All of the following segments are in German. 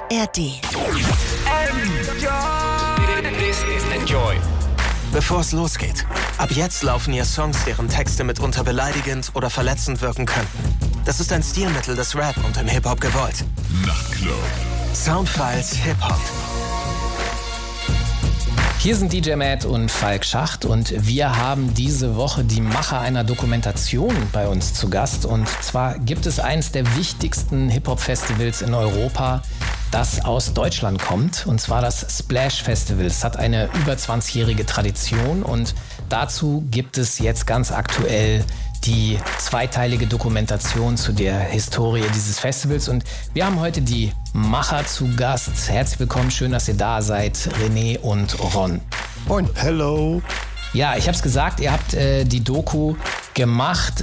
ARD. This is Enjoy. Bevor es losgeht, ab jetzt laufen hier Songs, deren Texte mitunter beleidigend oder verletzend wirken könnten. Das ist ein Stilmittel des Rap und im Hip-Hop gewollt. Nachtclub. Soundfiles Hip-Hop. Hier sind DJ Matt und Falk Schacht und wir haben diese Woche die Macher einer Dokumentation bei uns zu Gast. Und zwar gibt es eins der wichtigsten Hip-Hop-Festivals in Europa, das aus Deutschland kommt, und zwar das Splash Festival. Es hat eine über 20-jährige Tradition und dazu gibt es jetzt ganz aktuell die zweiteilige Dokumentation zu der Historie dieses Festivals. Und wir haben heute die Macher zu Gast. Herzlich willkommen, schön, dass ihr da seid, René und Ron. Moin. Hello. Ja, ich habe es gesagt, ihr habt die Doku gemacht.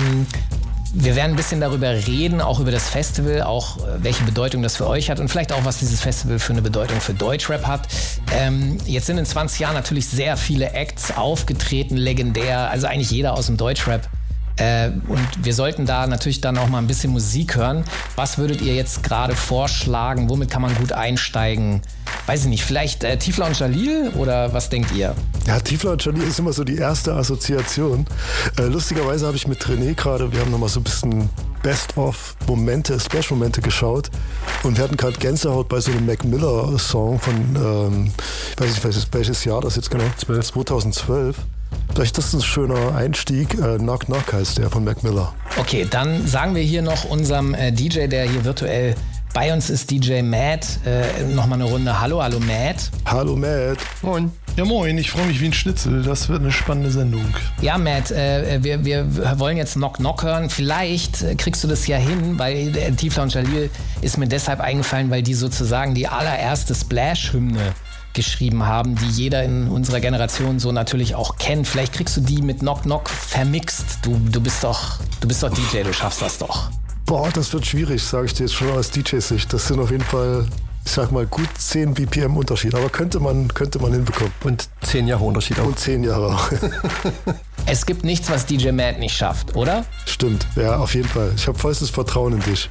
Wir werden ein bisschen darüber reden, auch über das Festival, auch welche Bedeutung das für euch hat und vielleicht auch, was dieses Festival für eine Bedeutung für Deutschrap hat. Jetzt sind in 20 Jahren natürlich sehr viele Acts aufgetreten, legendär, also eigentlich jeder aus dem Deutschrap. Und wir sollten da natürlich dann auch mal ein bisschen Musik hören. Was würdet ihr jetzt gerade vorschlagen? Womit kann man gut einsteigen? Weiß ich nicht, vielleicht Tiefler und Jalil oder was denkt ihr? Ja, Tiefler und Jalil ist immer so die erste Assoziation. Lustigerweise habe ich mit René gerade, wir haben nochmal so ein bisschen Best-of-Momente, Splash-Momente geschaut und wir hatten gerade Gänsehaut bei so einem Mac Miller-Song von, ich weiß nicht, welches Jahr das jetzt genau, 2012. Vielleicht ist das ein schöner Einstieg. Knock Knock heißt der von Mac Miller. Okay, dann sagen wir hier noch unserem DJ, der hier virtuell bei uns ist, DJ Matt, nochmal eine Runde. Hallo Matt. Hallo Matt. Moin. Ja moin, ich freue mich wie ein Schnitzel. Das wird eine spannende Sendung. Ja Matt, wir wollen jetzt Knock Knock hören. Vielleicht kriegst du das ja hin, weil Tiefler und Jalil ist mir deshalb eingefallen, weil die sozusagen die allererste Splash-Hymne geschrieben haben, die jeder in unserer Generation so natürlich auch kennt. Vielleicht kriegst du die mit Knock Knock vermixt. Du bist doch DJ, du schaffst das doch. Boah, das wird schwierig, sage ich dir jetzt schon aus DJ-Sicht. Das sind auf jeden Fall, ich sag mal, gut 10 BPM Unterschied, aber könnte man hinbekommen. Und 10 Jahre Unterschied auch. Und 10 Jahre auch. Es gibt nichts, was DJ Matt nicht schafft, oder? Stimmt, ja, auf jeden Fall. Ich habe vollstes Vertrauen in dich.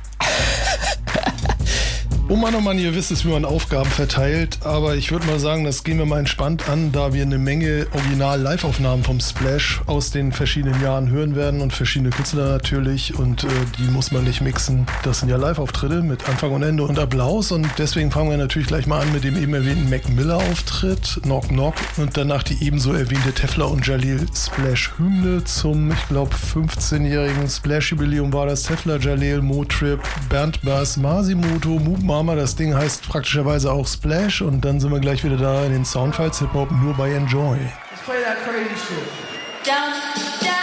Oh Mann, ihr wisst es, wie man Aufgaben verteilt, aber ich würde mal sagen, das gehen wir mal entspannt an, da wir eine Menge Original-Live-Aufnahmen vom Splash aus den verschiedenen Jahren hören werden und verschiedene Künstler natürlich, und die muss man nicht mixen. Das sind ja Live-Auftritte mit Anfang und Ende und Applaus, und deswegen fangen wir natürlich gleich mal an mit dem eben erwähnten Mac Miller-Auftritt, Knock Knock, und danach die ebenso erwähnte Tiefler und Jalil Splash-Hymne zum, ich glaube, 15-jährigen Splash-Jubiläum war das. Tiefler, Jalil, Motrip, Bernd Bass, Masimoto, Mama, das Ding heißt praktischerweise auch Splash, und dann sind wir gleich wieder da in den Soundfiles Hip-Hop nur bei Enjoy. Let's play that crazy shit. Down, down.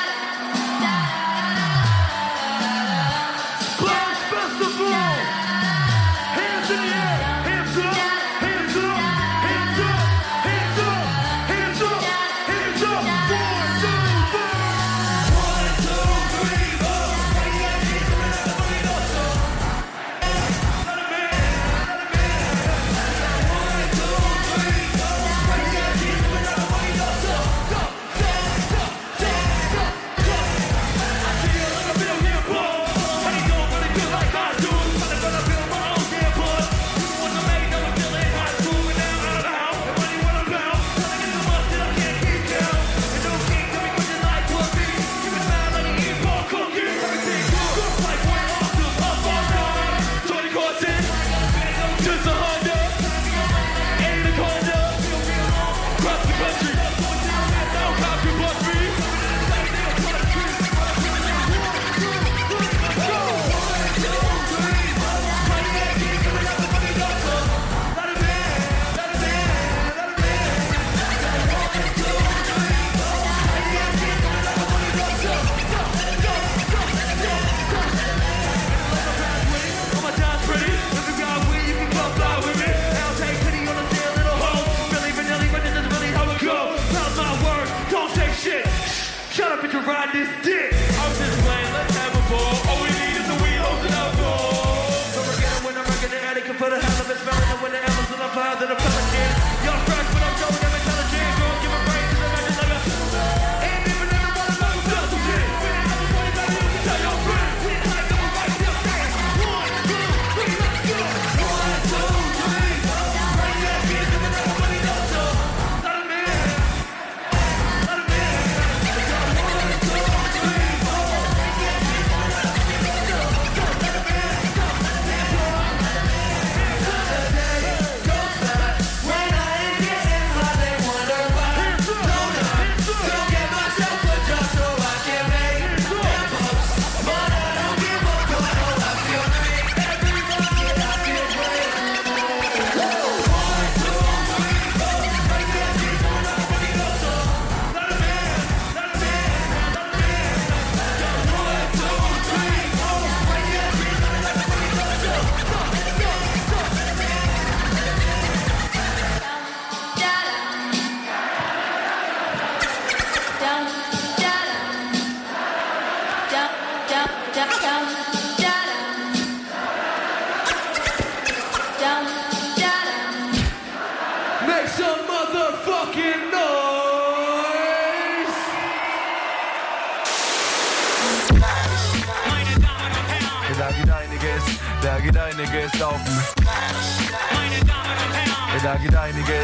da geht einiges auf dem Splash. Meine Damen und Herren, da geht einiges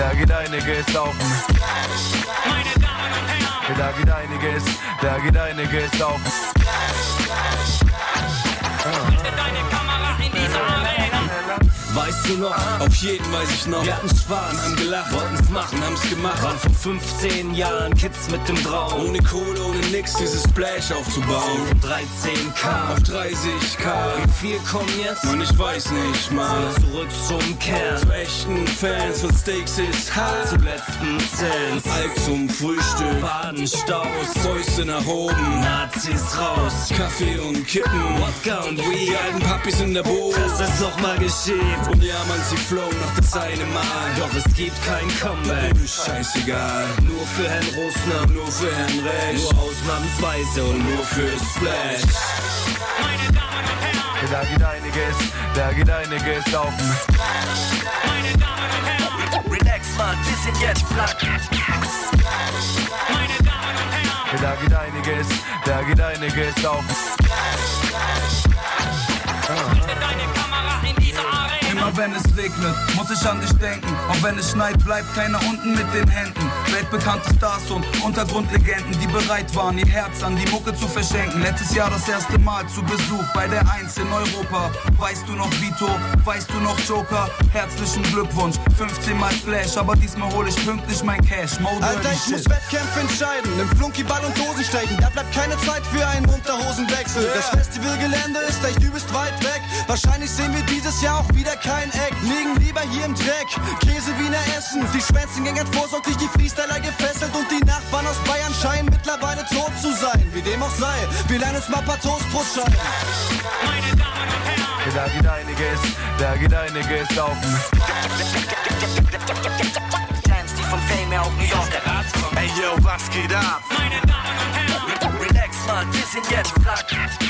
auf dem Splash. Meine Damen und Herren, da geht einiges auf dem Splash. Richte deine Kamera in diese Arena. Weißt du noch? Auf jeden weiß ich noch. Wir hatten Spaß, haben gelacht, wollten's machen, haben's gemacht. Waren vor 15 Jahren Kids mit dem Traum. Ohne Kohle, ohne nix, dieses Splash aufzubauen. Von 13k auf 30k. Wie viel kommen jetzt? Mann, ich weiß nicht mal. Zurück zum Kern. Zu echten Fans von Steaks ist hart. Zum letzten Cent. Alk zum Frühstück. Badenstaus. Fäuste nach oben. Nazis raus. Kaffee und Kippen. Wodka und Weed. Die alten Pappis in der Boot. Dass das nochmal geschieht. Und ja, man, sie flow noch das eine Mal. Doch es gibt kein Comeback. Scheißegal. Nur für Herrn Rosner, nur für Herrn Recht. Nur ausnahmsweise und nur für Splash. Meine Damen und Herren, da geht einiges auf dem Splash. Meine Damen und Herren, relax, Mann, wir sind jetzt flach. Meine Damen und Herren, da geht einiges auf dem Splash. Richte deine Kamera in diese Arena. Immer wenn es regnet, muss ich an dich denken. Auch wenn es schneit, bleibt keiner unten mit den Händen. Weltbekannte Stars und Untergrundlegenden, die bereit waren, ihr Herz an die Mucke zu verschenken. Letztes Jahr das erste Mal zu Besuch bei der 1 in Europa. Weißt du noch Vito, weißt du noch Joker? Herzlichen Glückwunsch, 15 Mal Splash, aber diesmal hole ich pünktlich mein Cash. Alter, ich muss Wettkämpfe entscheiden, im Flunkyball und Dosen stechen. Da bleibt keine Zeit für einen Unterhosenwechsel. Yeah. Das Festivalgelände ist echt übelst weit weg. Wahrscheinlich sehen wir dieses Jahr auch wieder kein Eck. Liegen lieber hier im Dreck, Käse Wiener Essen. Die Schwänzengänger vorsorglich die Freestyler gefesselt. Und die Nachbarn aus Bayern scheinen mittlerweile tot zu sein. Wie dem auch sei, wir lernen uns mal ein paar Toastbrotscheiben. Meine Damen und Herren, da geht einiges auf dem Jams, die von Fame her auch New York. Ey yo, was geht ab? Meine Damen und Herren, Relax, Mann, wir sind jetzt flach.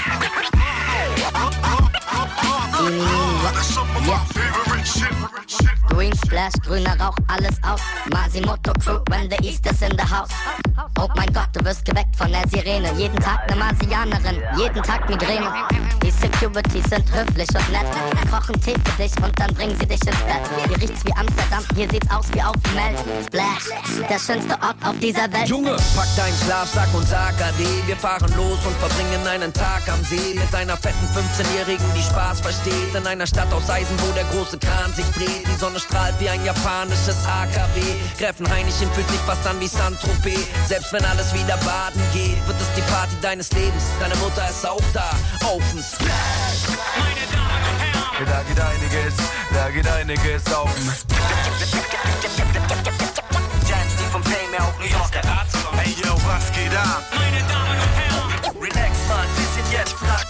Green Splash, grüner Rauch, alles aus. Masimoto Crew, when the East is in the house. Oh mein Gott, du wirst geweckt von der Sirene. Jeden Tag eine Marsianerin, jeden Tag Migräne. Die Securities sind höflich und nett. Kochen Tee für dich und dann bringen sie dich ins Bett. Hier riecht's wie Amsterdam, hier sieht's aus wie auf dem Meld. Splash, der schönste Ort auf dieser Welt. Junge, pack deinen Schlafsack und sag Ade. Wir fahren los und verbringen einen Tag am See. Mit einer fetten 15-Jährigen, die Spaß versteht. In einer Stadt aus Eisen, wo der große Kran sich dreht. Die Sonne strahlt wie ein japanisches AKW. Gräfenhainichen fühlt sich fast an wie Saint-Tropez. Selbst wenn alles wieder baden geht, wird es die Party deines Lebens. Deine Mutter ist auch da, auf dem Splash. Meine Damen und Herren, da geht einiges auf dem Jams, die vom Fame her auch New York. Ey yo, was geht ab? Meine Damen und Herren, relax, Mann, wir sind jetzt flach.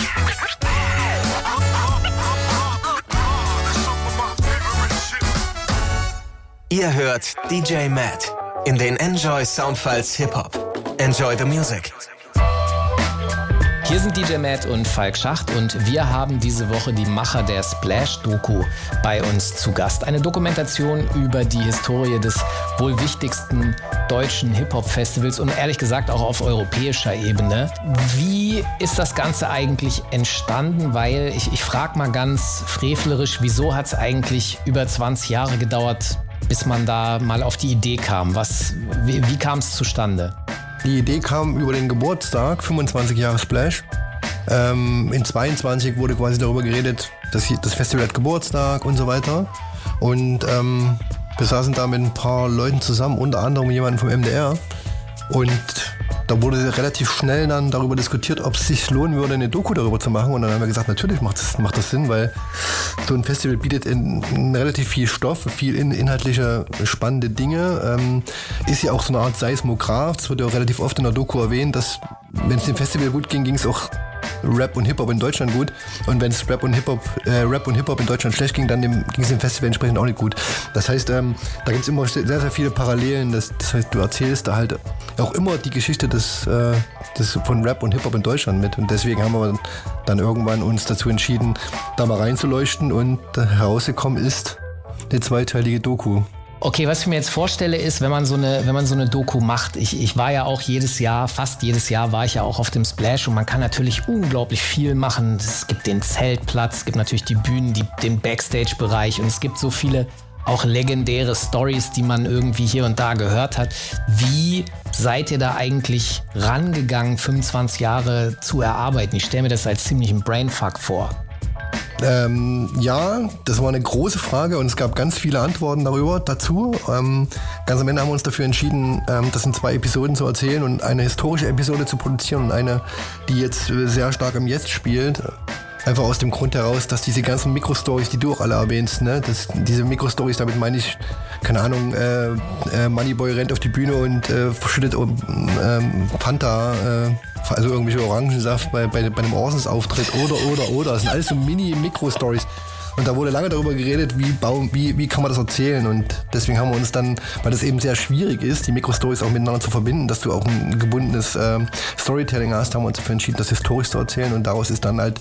Ihr hört DJ Matt in den Enjoy Soundfiles Hip-Hop. Enjoy the music. Hier sind DJ Matt und Falk Schacht und wir haben diese Woche die Macher der Splash-Doku bei uns zu Gast. Eine Dokumentation über die Historie des wohl wichtigsten deutschen Hip-Hop-Festivals und ehrlich gesagt auch auf europäischer Ebene. Wie ist das Ganze eigentlich entstanden? Weil ich frage mal ganz frevlerisch, wieso hat es eigentlich über 20 Jahre gedauert, bis man da mal auf die Idee kam? Wie kam es zustande? Die Idee kam über den Geburtstag, 25 Jahre Splash. In 22 wurde quasi darüber geredet, dass das Festival hat Geburtstag und so weiter. Und wir saßen da mit ein paar Leuten zusammen, unter anderem jemanden vom MDR. Und da wurde relativ schnell dann darüber diskutiert, ob es sich lohnen würde, eine Doku darüber zu machen. Und dann haben wir gesagt, natürlich macht das Sinn, weil so ein Festival bietet relativ viel Stoff, viel inhaltliche, spannende Dinge. Ist ja auch so eine Art Seismograph. Das wird ja auch relativ oft in der Doku erwähnt, dass wenn es dem Festival gut ging, ging es auch Rap und Hip-Hop in Deutschland gut. Und wenn es Rap und Hip-Hop in Deutschland schlecht ging, dann ging es dem Festival entsprechend auch nicht gut. Das heißt, da gibt es immer sehr, sehr viele Parallelen. Das heißt, du erzählst da halt auch immer die Geschichte des von Rap und Hip-Hop in Deutschland mit. Und deswegen haben wir dann irgendwann uns dazu entschieden, da mal reinzuleuchten. Und herausgekommen ist eine zweiteilige Doku. Okay, was ich mir jetzt vorstelle ist, wenn man so eine Doku macht, ich war ja auch fast jedes Jahr war ich ja auch auf dem Splash und man kann natürlich unglaublich viel machen. Es gibt den Zeltplatz, es gibt natürlich die Bühnen, den Backstage-Bereich und es gibt so viele auch legendäre Stories, die man irgendwie hier und da gehört hat. Wie seid ihr da eigentlich rangegangen, 25 Jahre zu erarbeiten? Ich stelle mir das als ziemlichen Brainfuck vor. Ja, das war eine große Frage und es gab ganz viele Antworten dazu. Ganz am Ende haben wir uns dafür entschieden, das in 2 Episoden zu erzählen und eine historische Episode zu produzieren und eine, die jetzt sehr stark im Jetzt spielt. Einfach aus dem Grund heraus, dass diese ganzen Mikrostories, die du auch alle erwähnst, ne, diese Mikrostories, damit meine ich, keine Ahnung, Moneyboy rennt auf die Bühne und verschüttet Fanta, also irgendwelche Orangensaft bei einem Orsons-Auftritt oder. Das sind alles so Mini-Mikrostories. Und da wurde lange darüber geredet, wie kann man das erzählen. Und deswegen haben wir uns dann, weil das eben sehr schwierig ist, die Mikrostories auch miteinander zu verbinden, dass du auch ein gebundenes Storytelling hast, haben wir uns dafür entschieden, das historisch zu erzählen. Und daraus ist dann halt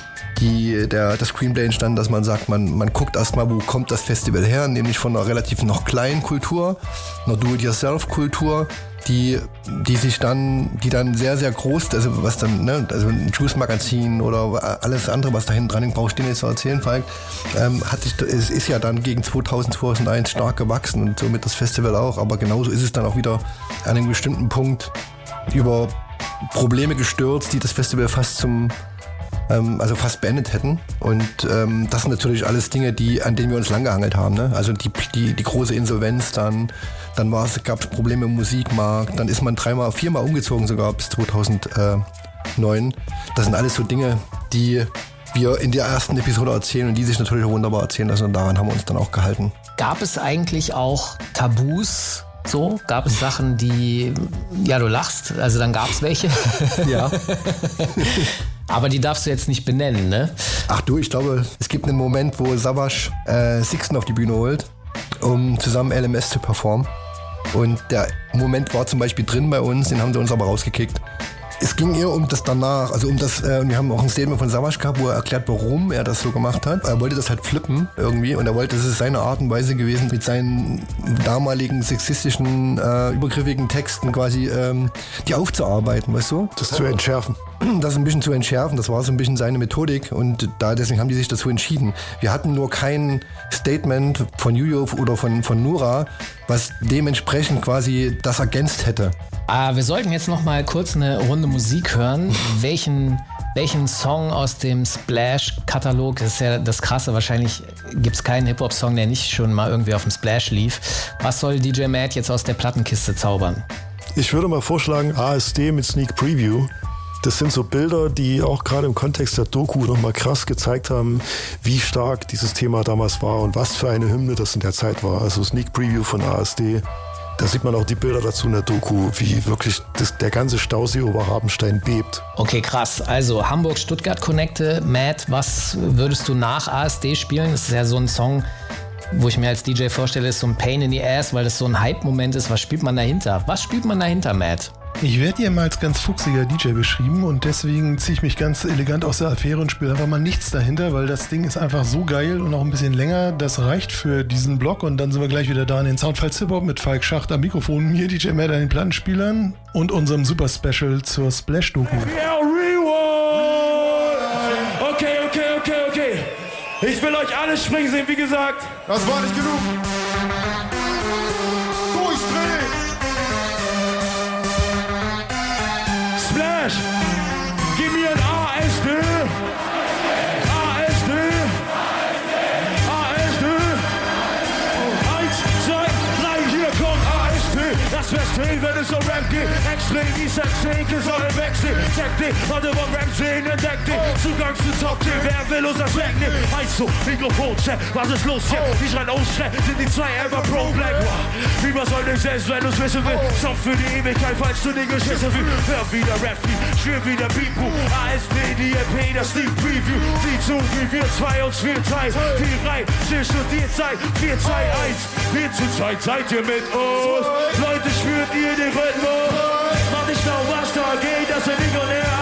das Screenplay entstanden, dass man sagt, man guckt erstmal, wo kommt das Festival her, nämlich von einer relativ noch kleinen Kultur, einer Do-it-yourself-Kultur, die dann sehr, sehr groß, also was dann, ne, also ein Juice-Magazin oder alles andere, was da hinten dran hängt, brauche ich dir nicht zu erzählen, Falk, es ist ja dann gegen 2000, 2001 stark gewachsen und somit das Festival auch, aber genauso ist es dann auch wieder an einem bestimmten Punkt über Probleme gestürzt, die das Festival fast fast beendet hätten. Und das sind natürlich alles Dinge, an denen wir uns langgehangelt haben. Ne? Also die große Insolvenz, dann gab es Probleme im Musikmarkt, dann ist man 4-mal umgezogen sogar bis 2009. Das sind alles so Dinge, die wir in der ersten Episode erzählen und die sich natürlich auch wunderbar erzählen lassen und daran haben wir uns dann auch gehalten. Gab es eigentlich auch Tabus? So, gab es Sachen, die, ja, du lachst, also dann gab es welche. Ja. Aber die darfst du jetzt nicht benennen, ne? Ach du, ich glaube, es gibt einen Moment, wo Savas Sixten auf die Bühne holt, um zusammen LMS zu performen. Und der Moment war zum Beispiel drin bei uns, den haben sie uns aber rausgekickt. Es ging eher um das danach, also wir haben auch ein Statement von Savas gehabt, wo er erklärt, warum er das so gemacht hat. Er wollte das halt flippen irgendwie und das ist seine Art und Weise gewesen, mit seinen damaligen sexistischen, übergriffigen Texten quasi die aufzuarbeiten, weißt du? Das zu entschärfen. Das ein bisschen zu entschärfen, das war so ein bisschen seine Methodik und deswegen haben die sich dazu entschieden. Wir hatten nur kein Statement von Jujo oder von Nura, was dementsprechend quasi das ergänzt hätte. Wir sollten jetzt noch mal kurz eine Runde Musik hören. Welchen Song aus dem Splash-Katalog, das ist ja das Krasse, wahrscheinlich gibt es keinen Hip-Hop-Song, der nicht schon mal irgendwie auf dem Splash lief. Was soll DJ Matt jetzt aus der Plattenkiste zaubern? Ich würde mal vorschlagen, ASD mit Sneak Preview. Das sind so Bilder, die auch gerade im Kontext der Doku nochmal krass gezeigt haben, wie stark dieses Thema damals war und was für eine Hymne das in der Zeit war. Also Sneak Preview von ASD. Da sieht man auch die Bilder dazu in der Doku, wie wirklich der ganze Stausee Oberhabenstein bebt. Okay, krass. Also Hamburg-Stuttgart Connecte. Matt, was würdest du nach ASD spielen? Das ist ja so ein Song, wo ich mir als DJ vorstelle, ist so ein Pain in the Ass, weil das so ein Hype-Moment ist. Was spielt man dahinter? Was spielt man dahinter, Matt? Ich werde hier mal als ganz fuchsiger DJ beschrieben und deswegen ziehe ich mich ganz elegant aus der Affäre und spiele einfach mal nichts dahinter, weil das Ding ist einfach so geil und auch ein bisschen länger. Das reicht für diesen Block und dann sind wir gleich wieder da in den Soundfiles Hip-Hop mit Falk Schacht am Mikrofon, mir DJ Matt an den Plattenspielern und unserem Super Special zur Splash-Doku. Okay. Ich will euch alle springen sehen, wie gesagt. Das war nicht genug. Splash, gib mir ein ASD. ASD. ASD. 1, 2, 3, hier kommt ASD. Das Festival, wenn es um Rap geht. Extrem, die Sextheke sollen wechseln. Check dich, warte, wo Rap sehen, entdeck dich. Zugang zu Top 10, wer will uns das wegnehmen? Also, Mikrofon, check, was ist los hier? Die schreien ausschreien, sind die 2 ever Pro Black. Wie man soll nicht selbst, wenn du's wissen will. Song für die Ewigkeit, falls du nicht geschissen fühlst. Hör wieder Rap-Feed, schwör wieder Beatbook. ASD, die EP, das Sneak Preview. Sieh zu, wie wir 2 uns 4 teilen. 4 rein, still studiert seid, 4, 2, 1. Wir zu zweit seid ihr mit uns. Leute, spürt ihr den Rhythmus? Mach nicht noch was da geht, das sind nicht und her.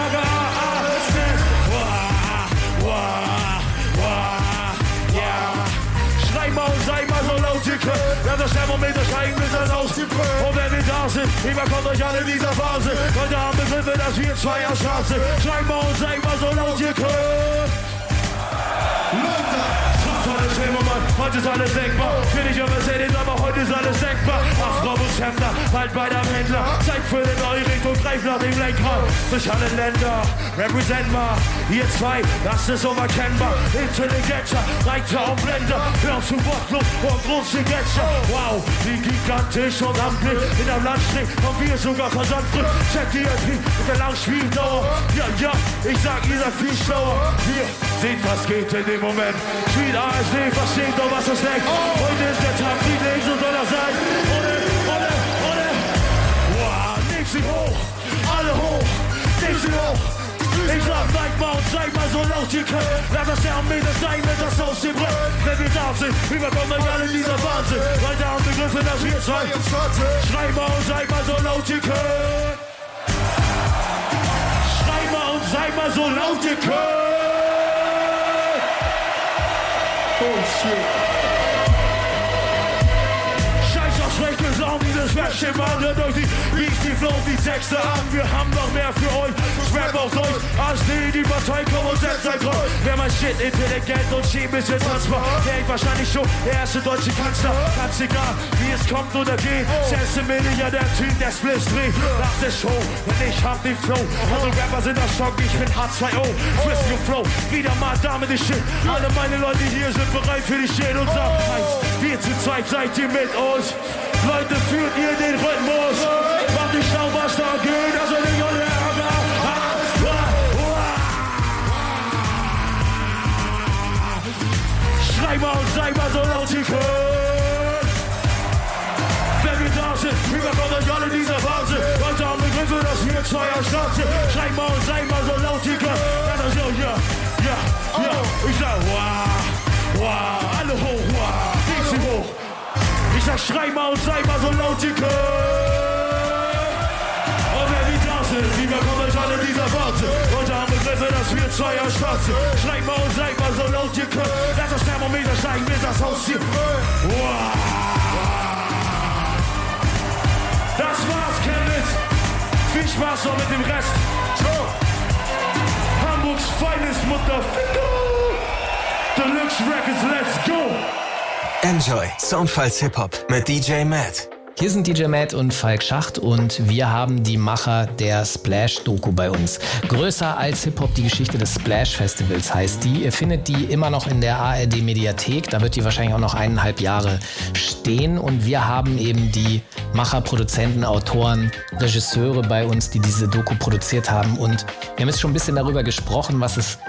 Schrei mal und sei mal so laut ihr könnt. Ja, das das Thermometer steigen bis das ausgebrüllt. Und wenn wir da sind, überkommt euch alle in dieser Phase. Heute haben Begriffe, dass wir zwei auf Straße. Schreib mal und sag mal so laut ihr könnt. Tolles Thema, Mann, heute ist alles denkbar. Bin ich auf Mercedes, aber heute ist alles denkbar. Ach, Robus Hemder, bald bei der Händler. Zeig für den neue Richtung, greif nach dem Lenkrad. Durch alle Länder, represent mal. Ihr zwei, das ist unverkennbar. Intelligenter, Reiter und Blender. Hör zu wortlos und große Gletscher. Wow, wie gigantisch und amtlich. In der Landstrich haben wir sogar versandfrüht. Check die LP mit der langen Spieldauer. Ja, ich sag, ihr seid viel schlauer. Wir seht, was geht in dem Moment. Street ASD, versteht doch, was das denkt. Heute ist der Tag, die lesen soll das sein. Ohne. Wow, nehmt sie hoch, alle hoch, nehmt sie hoch. Ich sag, zeig mal so laut ihr könnt. Lass das Thermometer steigen, wenn das Haus hier brennt. Wenn wir da sind, überkommt euch alle dieser Wahnsinn. Leute haben begriffen, dass wir zwei. Schrei mal und zeig mal so laut ihr könnt. Schrei mal und zeig mal so laut ihr könnt. Oh shit. Scheiß auf schlechte Sachen, dieses Wäschchen-Mann. Hört euch die Beats, die Flow, die Texte an. Wir haben noch mehr für euch. Rap auf Deutsch. ASD, die Partei, komm und setzt ein Kreuz. Wer mein Shit intelligent und schieb ist jetzt tanzbar. Denkt wahrscheinlich schon der erste deutsche Kanzler. Ganz egal, wie es kommt oder geht. Selbst im Milliardär, der Typ, der Spliss dreht. Nach der Show, denn ich hab den Flow. Andere Rapper sind das Schock, ich bin H2O. Frisky Flow, wieder mal da mit dem Shit. Alle meine Leute hier sind bereit für die Shit und sagen eins. Wir zu zweit seid ihr mit uns. Leute, führt ihr den Rhythmus. Macht nicht schlau, was da geht. Also nicht alle Schrei mal und zeig mal so laut ihr könnt. Wenn wir da sind, überkommt euch alle dieser Phase. Leute haben Begriffe, dass wir zwei am Start sind. Schrei mal und zeig mal so laut ihr könnt. Ja. Ich sag, wow, alle hoch, wow, nehmt sie hoch. Ich sag, schrei mal und zeig mal so laut ihr könnt. Und wenn wir da sind, überkommt euch alle dieser Phase. Leute haben Begriffe, dass wir zwei am Start sind. Schrei mal und zeig mal so laut ihr könnt. Lass das Thermometer steigen, bis das Haus hier. Wow. Das war's, Chemnitz. Viel Spaß noch mit dem Rest. Hamburgs feines Mutterficker. Deluxe Records, let's go. Enjoy Soundfiles Hip-Hop mit DJ Matt. Hier sind DJ Matt und Falk Schacht und wir haben die Macher der Splash-Doku bei uns. Größer als Hip-Hop, die Geschichte des Splash-Festivals heißt die. Ihr findet die immer noch in der ARD-Mediathek. Da wird die wahrscheinlich auch noch 1,5 Jahre stehen. Und wir haben eben die Macher, Produzenten, Autoren, Regisseure bei uns, die diese Doku produziert haben. Und wir haben jetzt schon ein bisschen darüber gesprochen, was es,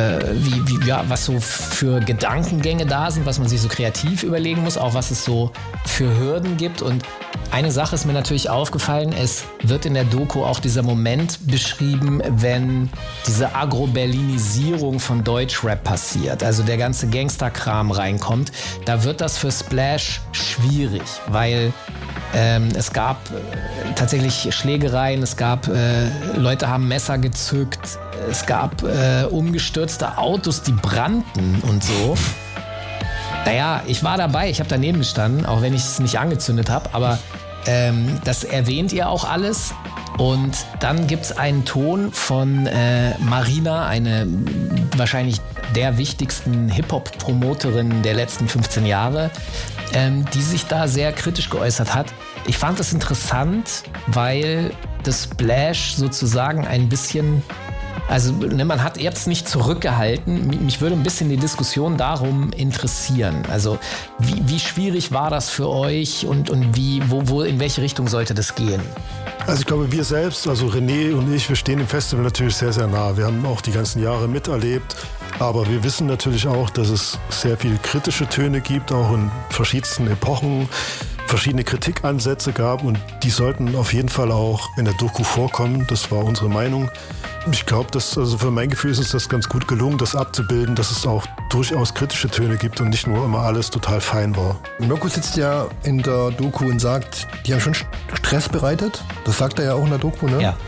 was so für Gedankengänge da sind, was man sich so kreativ überlegen muss, auch was es so für Hürden gibt. Und eine Sache ist mir natürlich aufgefallen, es wird in der Doku auch dieser Moment beschrieben, wenn diese Agro-Berlinisierung von Deutschrap passiert, also der ganze Gangsterkram reinkommt, da wird das für Splash schwierig, weil es gab tatsächlich Schlägereien, es gab Leute haben Messer gezückt, es gab umgestürzte Autos, die brannten und so. Naja, ich war dabei, ich habe daneben gestanden, auch wenn ich es nicht angezündet habe, aber das erwähnt ihr auch alles. Und dann gibt es einen Ton von Marina, eine wahrscheinlich der wichtigsten Hip-Hop-Promoterin der letzten 15 Jahre, die sich da sehr kritisch geäußert hat. Ich fand das interessant, weil das Splash sozusagen ein bisschen... Also man hat jetzt nicht zurückgehalten. Mich würde ein bisschen die Diskussion darum interessieren. Also wie schwierig war das für euch und wie, wo in welche Richtung sollte das gehen? Also ich glaube, wir selbst, also René und ich, wir stehen dem Festival natürlich sehr, sehr nah. Wir haben auch die ganzen Jahre miterlebt. Aber wir wissen natürlich auch, dass es sehr viele kritische Töne gibt, auch in verschiedensten Epochen. Verschiedene Kritikansätze gab und die sollten auf jeden Fall auch in der Doku vorkommen. Das war unsere Meinung. Ich glaube, also für mein Gefühl ist es das ganz gut gelungen, das abzubilden, dass es auch durchaus kritische Töne gibt und nicht nur immer alles total fein war. Mirko sitzt ja in der Doku und sagt, die haben schon Stress bereitet. Das sagt er ja auch in der Doku, ne? Ja.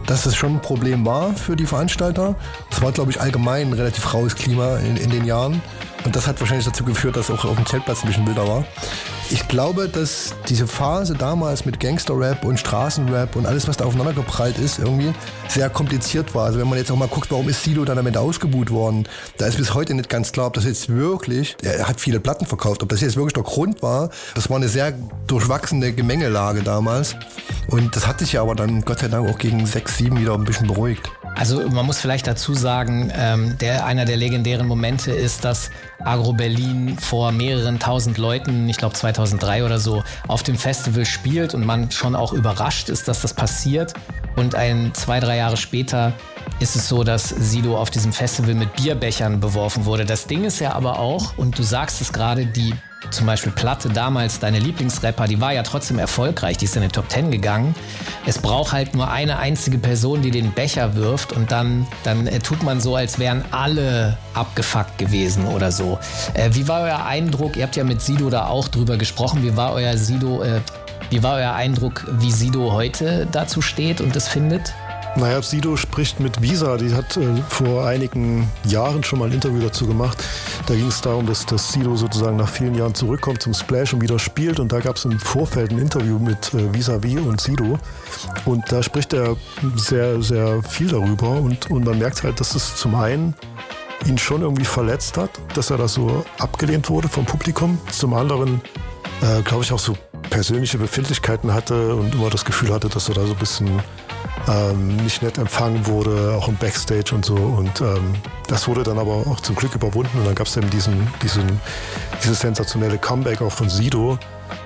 dass es schon ein Problem war für die Veranstalter. Es war, glaube ich, allgemein ein relativ raues Klima in den Jahren. Und das hat wahrscheinlich dazu geführt, dass auch auf dem Zeltplatz ein bisschen wilder war. Ich glaube, dass diese Phase damals mit Gangster-Rap und Straßenrap und alles, was da aufeinander geprallt ist, irgendwie sehr kompliziert war. Also wenn man jetzt auch mal guckt, warum ist Sido dann am Ende ausgebuht worden, da ist bis heute nicht ganz klar, ob das jetzt wirklich, er hat viele Platten verkauft, ob das jetzt wirklich der Grund war. Das war eine sehr durchwachsene Gemengelage damals. Und das hat sich ja aber dann Gott sei Dank auch gegen 6, 7 wieder ein bisschen beruhigt. Also man muss vielleicht dazu sagen, einer der legendären Momente ist, dass Agro Berlin vor mehreren tausend Leuten, ich glaube 2003 oder so, auf dem Festival spielt und man schon auch überrascht ist, dass das passiert. Und 2-3 Jahre später ist es so, dass Sido auf diesem Festival mit Bierbechern beworfen wurde. Das Ding ist ja aber auch, und du sagst es gerade, die zum Beispiel Platte damals, deine Lieblingsrapper, die war ja trotzdem erfolgreich, die ist in den Top 10 gegangen. Es braucht halt nur eine einzige Person, die den Becher wirft und dann tut man so, als wären alle abgefuckt gewesen oder so. Wie war euer Eindruck? Ihr habt ja mit Sido da auch drüber gesprochen. Wie war euer Eindruck, wie Sido heute dazu steht und das findet? Naja, Sido spricht mit Visa, die hat vor einigen Jahren schon mal ein Interview dazu gemacht. Da ging es darum, dass Sido sozusagen nach vielen Jahren zurückkommt zum Splash und wieder spielt. Und da gab es im Vorfeld ein Interview mit Vis-a-vis und Sido. Und da spricht er sehr, sehr viel darüber. Und man merkt halt, dass es zum einen ihn schon irgendwie verletzt hat, dass er da so abgelehnt wurde vom Publikum. Zum anderen, glaube ich, auch so persönliche Befindlichkeiten hatte und immer das Gefühl hatte, dass er da so ein bisschen nicht nett empfangen wurde, auch im Backstage und so. Und das wurde dann aber auch zum Glück überwunden. Und dann gab es eben dieses sensationelle Comeback auch von Sido.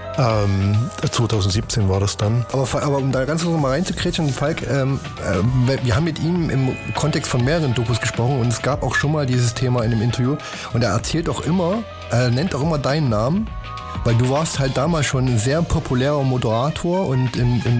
2017 war das dann. Aber um da ganz kurz mal reinzukretschen, Falk, wir haben mit ihm im Kontext von mehreren Dokus gesprochen und es gab auch schon mal dieses Thema in einem Interview. Und er erzählt auch immer, er nennt auch immer deinen Namen, weil du warst halt damals schon ein sehr populärer Moderator und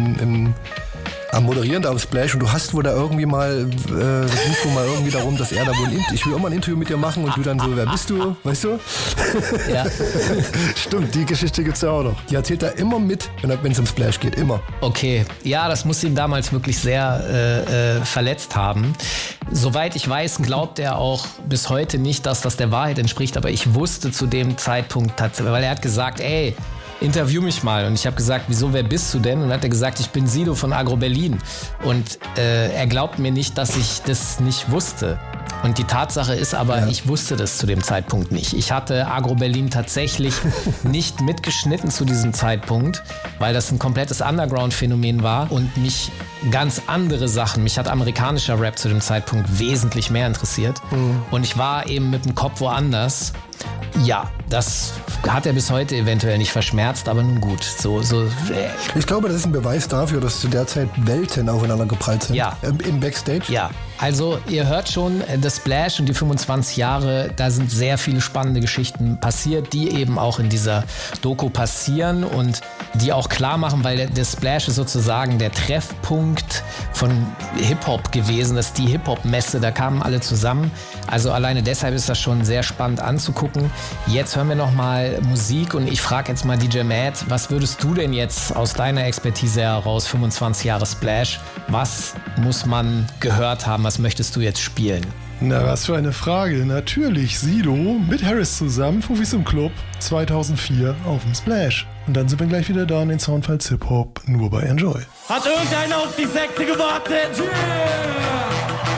am Moderieren da auf Splash und du hast wohl da irgendwie mal, ging wohl mal irgendwie darum, dass er da wohl ich will immer ein Interview mit dir machen und du dann so, wer bist du, weißt du? Ja. Stimmt, die Geschichte gibt's ja auch noch. Die erzählt er immer mit, wenn es um Splash geht, immer. Okay, ja, das muss ihn damals wirklich sehr verletzt haben. Soweit ich weiß, glaubt er auch bis heute nicht, dass das der Wahrheit entspricht, aber ich wusste zu dem Zeitpunkt tatsächlich, weil er hat gesagt, ey, interview mich mal. Und ich habe gesagt, wieso, wer bist du denn? Und dann hat er gesagt, ich bin Sido von Agro Berlin. Und er glaubt mir nicht, dass ich das nicht wusste. Und die Tatsache ist aber, ich wusste das zu dem Zeitpunkt nicht. Ich hatte Agro Berlin tatsächlich nicht mitgeschnitten zu diesem Zeitpunkt, weil das ein komplettes Underground-Phänomen war und mich ganz andere Sachen, mich hat amerikanischer Rap zu dem Zeitpunkt wesentlich mehr interessiert. Und ich war eben mit dem Kopf woanders. Ja, das hat er bis heute eventuell nicht verschmerzt, aber nun gut. Ich glaube, das ist ein Beweis dafür, dass zu der Zeit Welten aufeinander geprallt sind. Ja. Im Backstage. Ja, also ihr hört schon, das Splash und die 25 Jahre, da sind sehr viele spannende Geschichten passiert, die eben auch in dieser Doku passieren und die auch klar machen, weil der Splash ist sozusagen der Treffpunkt von Hip-Hop gewesen. Das ist die Hip-Hop-Messe, da kamen alle zusammen. Also alleine deshalb ist das schon sehr spannend anzugucken. Jetzt hören wir nochmal Musik und ich frage jetzt mal DJ Matt, was würdest du denn jetzt aus deiner Expertise heraus, 25 Jahre Splash, was muss man gehört haben, was möchtest du jetzt spielen? Na, was für eine Frage. Natürlich Sido mit Harris zusammen, Fufis im Club, 2004 auf dem Splash. Und dann sind wir gleich wieder da in den Soundfiles Hip-Hop, nur bei Enjoy. Hat irgendeiner auf die Sekte gewartet? Yeah!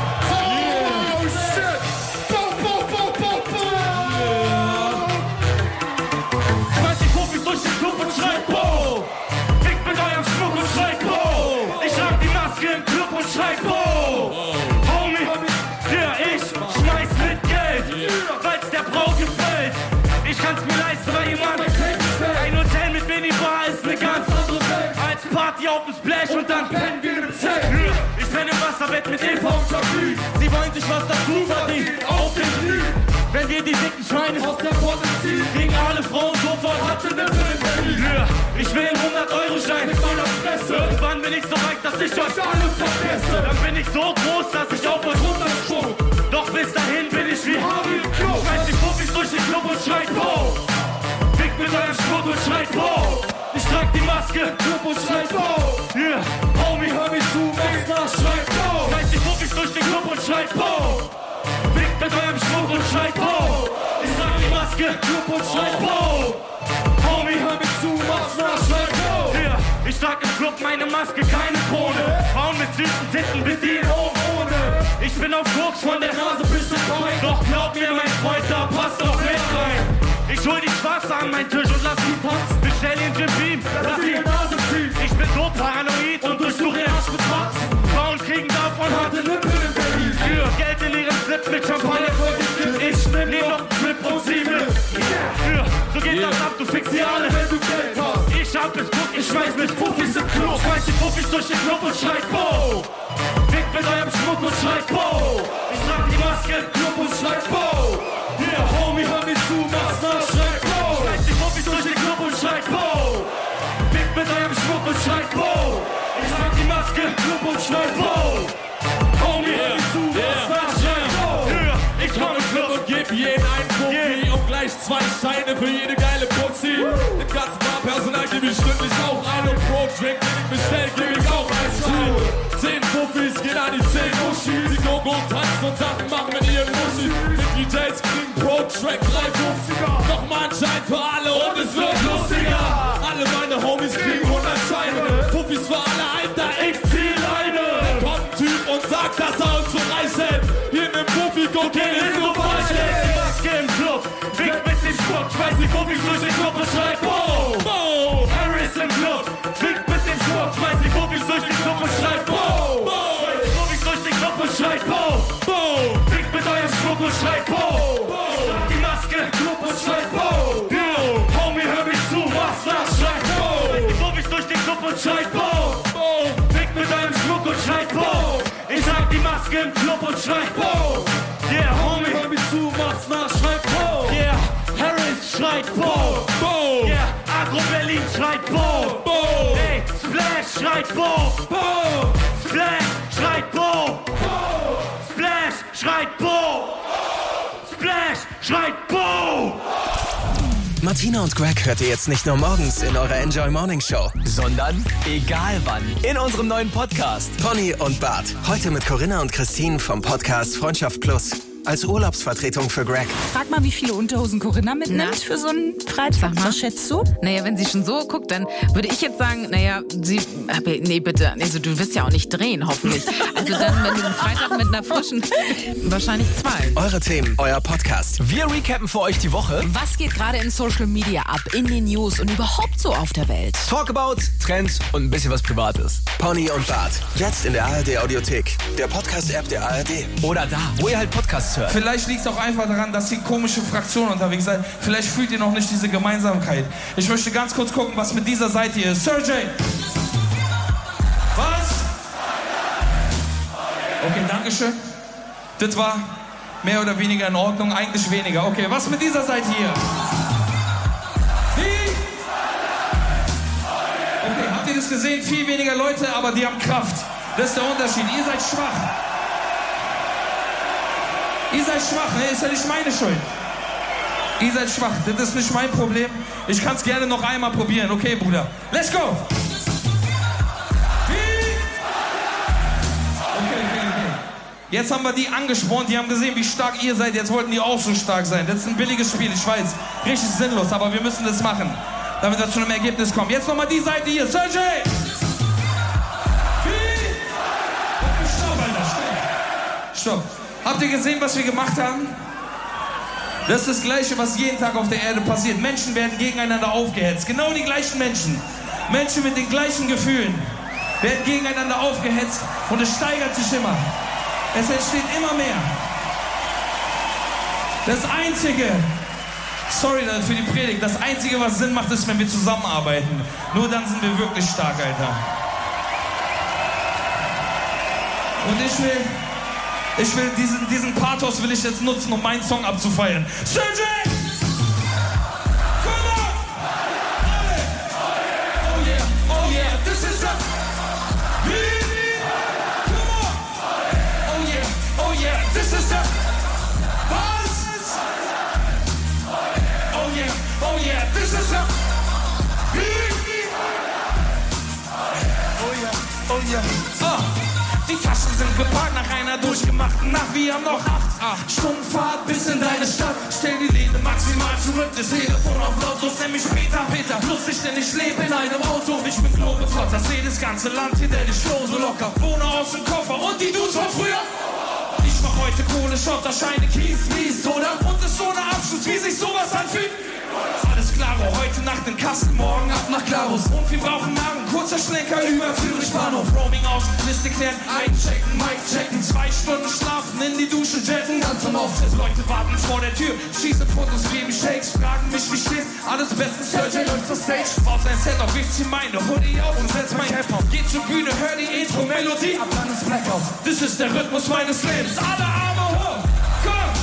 Ich kann's mir leisten, weil jemand ein Hotel mit wenig Bar ist eine ganz andere Welt als Party auf dem Splash und dann pennen wir im Zelt. Ich penne im Wasserbett mit Eva und Jacqueline. Sie wollen sich was dazu verdienen, auf den Knie. Wenn wir die dicken Schweine aus der Pforte ziehen, kriegen alle Frauen sofort hatte der Berlin. Ich will einen 100-Euro-Schein mit meiner Fresse. Irgendwann bin ich so weit, dass ich euch alle vergesse. Dann bin ich so groß, dass ich auf euch runtersprung. Doch bis dahin bin ich wie Harry Klo. Schmeiß die Profis durch den Club und schreit Bo. Fick mit eurem Spruch und schreit Bo. Ich trag die Maske, Club und schreit Bo. Yeah, Homie, hör mich zu, Maxner, schreit Bo. und schreit Bo. Ich trag die Maske, Club und schreit Bo. Homie, hör mich zu, mach's nach, schreit Bo. Ja, ich trag im Club meine Maske, keine Krone. Frauen mit süßen Titten bedienen auch ohne. Ich bin auf Koks von der Nase bis zum Bein. Doch glaub mir, mein Freund, da passt noch mehr rein. Ich hol die Schwarze an meinen Tisch und lass die tanzen. Bestell den Jim Beam, lass die Nase ziehen. Ich bin so paranoid und durchsuche den Arsch mit Matzen. Frauen kriegen davon harte Lippen in Berlin. Für Geld in ihren Slip mit Champagner voll gekippt. Ich nehm noch einen Slip und zieh mit. Für, so geht das ab, du fix die alle, wenn du Geld hast. Ich hab es Guck, ich schmeiß mit Fuffis im Club. Schmeiß die Fuffis durch den Club und schreit Bo. Fick mit eurem Schmuck und schreit Bo. Ich trag die Maske im Club und schreit Bo. Yeah, Homie, hör mich zu, mach's nach, schreit Bo. Schmeiß die Fuffis durch den Club und schreit Bo. Fick mit eurem Schmuck und schreit Bo. Ich trag die Maske im Club und schreit Bo. Homie, hör mich zu, mach's nach, schreit Bo. Ich komm im Club und geb jeden einen Fuffi und gleich 2 Scheine für jede geile Pussy. Dem ganzen Barpersonal geb ich stündlich auch ein und pro Drink, den ich bestell, geb ich auch einen Schein. 10 Fuffis gehen an die 10 Uschis. Die Go-Go tanzen und Sachen machen mit ihren Muschis. Mit DJs kriegen pro Track 3 50er. Nochmal ein Schein für alle und es wird lustiger. Alle meine Homies kriegen 100 Scheine. Fuffis für alle, Alter, ich zieh Leine. Kommt ein Typ und sagt, dass er uns für reich hält. Hier in dem Fuffi, Cocaine ist so falsch. Die Maske im Club, Wick mit dem Spuck. Schmeiß die Fuffis durch den Club und schreit Bo. Bo. Harris im Club, Wick mit dem Spuck. Schmeiß die Fuffis durch den Club und schreit Bo. Bo. Schmeiß die Fuffis durch den Club und schreit Bo. Bo. Wick mit eurem Spuck und schreit Bo. Bo. Ich trag die Maske im Club und schreit Bo. Yo. Homie, hör mich zu, mach's nach, schreit Bo. Schmeiß die Fuffis durch den Club und schreit Bo. Bo. Wick mit eurem Spuck und schreit Bo. Ich trag die Maske im Club und schreit Bo. Yeah, Homie, hör mich zu, mach's nach, schreit Bo. Yeah, Harris schreit Bo. Bo. Yeah, Agro Berlin schreit Bo. Bo. Hey, Splash schreit Bo. Bo. Splash schreit Bo. Bo. Splash schreit Bo. Splash schreit Bo. Martina und Greg hört ihr jetzt nicht nur morgens in eurer Enjoy Morning Show, sondern egal wann in unserem neuen Podcast. Pony und Bart. Heute mit Corinna und Christine vom Podcast Freundschaft Plus. Als Urlaubsvertretung für Greg. Frag mal, wie viele Unterhosen Corinna mitnimmt für so einen Freitag. Was schätzt du? Naja, wenn sie schon so guckt, dann würde ich jetzt sagen, naja, nee, bitte. Also, du wirst ja auch nicht drehen, hoffentlich. Also dann, wenn du einen Freitag mit einer frischen, wahrscheinlich 2. Eure Themen, euer Podcast. Wir recappen für euch die Woche. Was geht gerade in Social Media ab, in den News und überhaupt so auf der Welt? Talkabouts, Trends und ein bisschen was Privates. Pony und Bart. Jetzt in der ARD Audiothek. Der Podcast-App der ARD. Oder da, wo ihr halt Podcasts hört. Vielleicht liegt es auch einfach daran, dass ihr komische Fraktionen unterwegs seid. Vielleicht fühlt ihr noch nicht diese Gemeinsamkeit. Ich möchte ganz kurz gucken, was mit dieser Seite hier ist. Sergej! Was? Okay, dankeschön. Das war mehr oder weniger in Ordnung, eigentlich weniger. Okay, was mit dieser Seite hier? Wie? Okay, habt ihr das gesehen? Viel weniger Leute, aber die haben Kraft. Das ist der Unterschied. Ihr seid schwach. Ihr seid schwach, ne? Ist ja nicht meine Schuld. Ihr seid schwach, das ist nicht mein Problem. Ich kann es gerne noch einmal probieren. Okay, Bruder. Let's go! Okay. Jetzt haben wir die angespornt, die haben gesehen, wie stark ihr seid. Jetzt wollten die auch so stark sein. Das ist ein billiges Spiel, ich weiß. Richtig sinnlos, aber wir müssen das machen, damit wir zu einem Ergebnis kommen. Jetzt nochmal die Seite hier. Sergej! Stopp. Habt ihr gesehen, was wir gemacht haben? Das ist das Gleiche, was jeden Tag auf der Erde passiert. Menschen werden gegeneinander aufgehetzt. Genau die gleichen Menschen. Menschen mit den gleichen Gefühlen werden gegeneinander aufgehetzt und es steigert sich immer. Es entsteht immer mehr. Das Einzige, sorry für die Predigt, das Einzige, was Sinn macht, ist, wenn wir zusammenarbeiten. Nur dann sind wir wirklich stark, Alter. Und ich will diesen Pathos will ich jetzt nutzen, um meinen Song abzufeiern. Sergej! Come on! Oh yeah, this is a... Come on! Oh yeah, this is a... Was? Oh yeah, this is a... Oh yeah. Die Taschen sind geparkt nach einer durchgemachten Nacht. Wir haben noch 8 Stunden Fahrt bis in deine Stadt. Stell die Lehne maximal zurück, das Telefon auf lautlos, nenn mich Peter. Lustig, denn ich lebe in einem Auto. Ich bin Globetrotter, seh das ganze Land hier, denn ich flow so locker. Wohne aus dem Koffer und die Dudes von früher. Ich mach heute Kohle, Schotter, Scheine, Kies, mies, oder? Und ist so eine Abschluss, wie sich sowas anfühlt. Alles klaro, heute Nacht in Kassel, morgen ab nach Klarus. Und wir brauchen Magen, kurzer Schlenker über Zürich Bahnhof. Roaming aus, Liste klären, einchecken, Mic checken. 2 Stunden schlafen, in die Dusche jetten, ganz am Auftritt. Leute warten vor der Tür, schieße Fotos, geben Shakes, fragen mich, wie steht's? Alles bestens, Sergej läuft zur Stage. Baut sein Set auf, ich zieh meine Hoodie auf und setz mein Cap auf. Geh zur Bühne, hör die Intro-Melodie, ab dann ist Blackout. Das ist der Rhythmus meines Lebens. Alle Arme hoch, komm!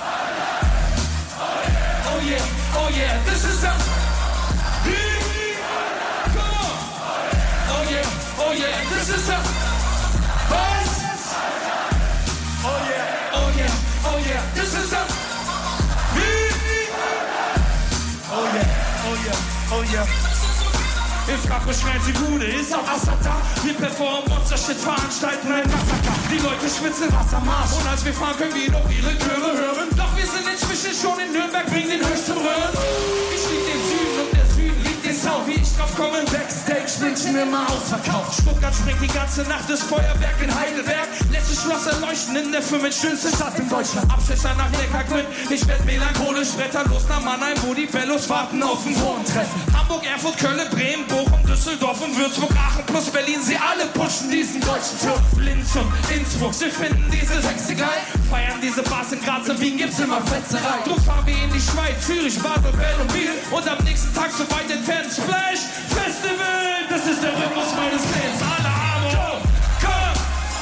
Oh yeah, oh yeah, this is the beat. Come on. Oh yeah, this is the bass. Oh yeah, oh yeah, oh yeah, this is the beat. Oh yeah, oh yeah. Ich frag mich schnell, die Bude ist auf Asata. Wir performen Monster-Shit, veranstalten ein Massaker. Die Leute schwitzen Wassermaß. Und als wir fahren, können wir noch ihre Chöre hören. Doch wir sind inzwischen schon in Nürnberg, bringen den höchsten Röhren. Ich lieb den Süden und der Süden liebt den Sound. Wie ich drauf komme, Backstage, München immer ausverkauft. Stuttgart springt die ganze Nacht, das Feuerwerk in Heidelberg. Letztes Schloss erleuchten in der 5 schönste Stadt in Deutschland. Abstecher nach Neckarquint, ich werd melancholisch, wetterlos nach Mannheim, wo die Bellos warten auf ein Wohntreffen. Hamburg, Erfurt, Köln, Bremen, Bochum, Düsseldorf und Würzburg, Aachen plus Berlin. Sie alle pushen diesen deutschen Tour. Linz und Innsbruck, sie finden diese Texte geil. Feiern diese Bars in Graz und Wien, gibt's immer Fetzerei. Drum fahren wir in die Schweiz, Zürich, Basel, Bern und Biel. Und am nächsten Tag so weit entfernt Splash Festival. Das ist der Rhythmus meines Lebens. Alle Arme hoch, komm!